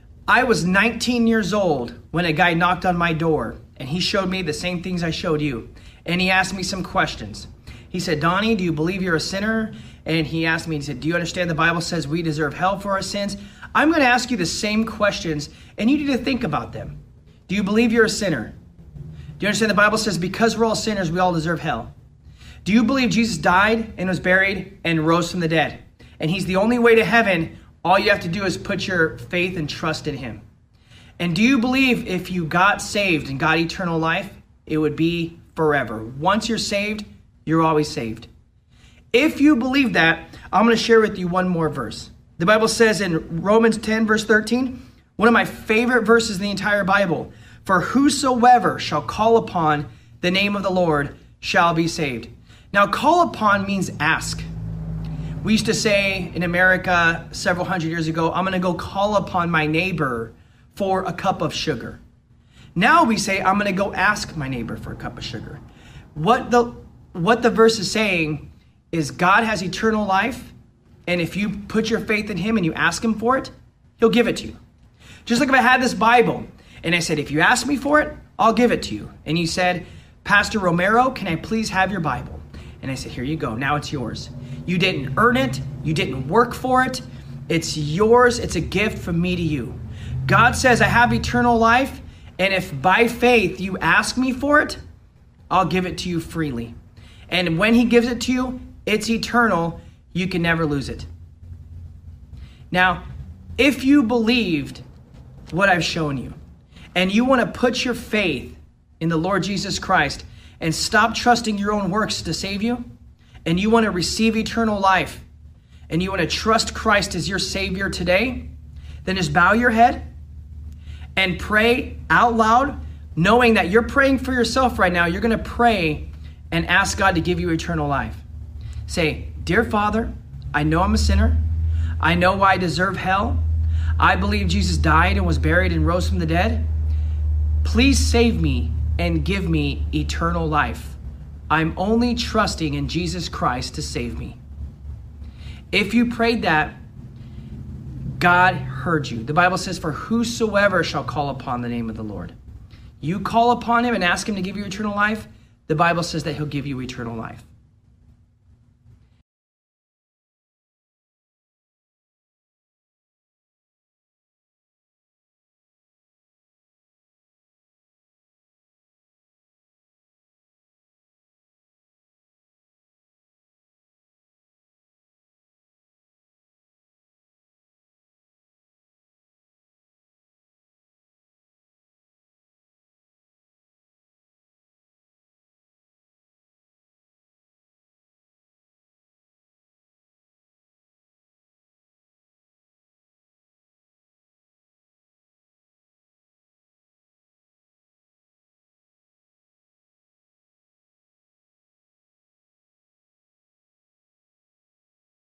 I was 19 years old when a guy knocked on my door, and he showed me the same things I showed you. And he asked me some questions. He said, Donnie, do you believe you're a sinner? And he asked me, he said, do you understand the Bible says we deserve hell for our sins? I'm going to ask you the same questions, and you need to think about them. Do you believe you're a sinner? Do you understand the Bible says because we're all sinners, we all deserve hell? Do you believe Jesus died and was buried and rose from the dead? And he's the only way to heaven. All you have to do is put your faith and trust in him. And do you believe if you got saved and got eternal life, it would be forever? Once you're saved, you're always saved. If you believe that, I'm going to share with you one more verse. The Bible says in Romans 10, verse 13, one of my favorite verses in the entire Bible, for whosoever shall call upon the name of the Lord shall be saved. Now, call upon means ask. We used to say in America several hundred years ago, I'm going to go call upon my neighbor for a cup of sugar. Now we say, I'm going to go ask my neighbor for a cup of sugar. What the verse is saying is God has eternal life, and if you put your faith in him and you ask him for it, he'll give it to you. Just like if I had this Bible, and I said, if you ask me for it, I'll give it to you. And you said, Pastor Romero, can I please have your Bible? And I said, here you go. Now it's yours. You didn't earn it. You didn't work for it. It's yours. It's a gift from me to you. God says, I have eternal life, and if by faith you ask me for it, I'll give it to you freely. And when he gives it to you, it's eternal. You can never lose it. Now, if you believed what I've shown you, and you want to put your faith in the Lord Jesus Christ and stop trusting your own works to save you, and you want to receive eternal life, and you want to trust Christ as your Savior today, then just bow your head and pray out loud, knowing that you're praying for yourself right now. You're going to pray and ask God to give you eternal life. Say, Dear Father, I know I'm a sinner. I know I deserve hell. I believe Jesus died and was buried and rose from the dead. Please save me and give me eternal life. I'm only trusting in Jesus Christ to save me. If you prayed that, God heard you. The Bible says, for whosoever shall call upon the name of the Lord. You call upon him and ask him to give you eternal life, the Bible says that he'll give you eternal life.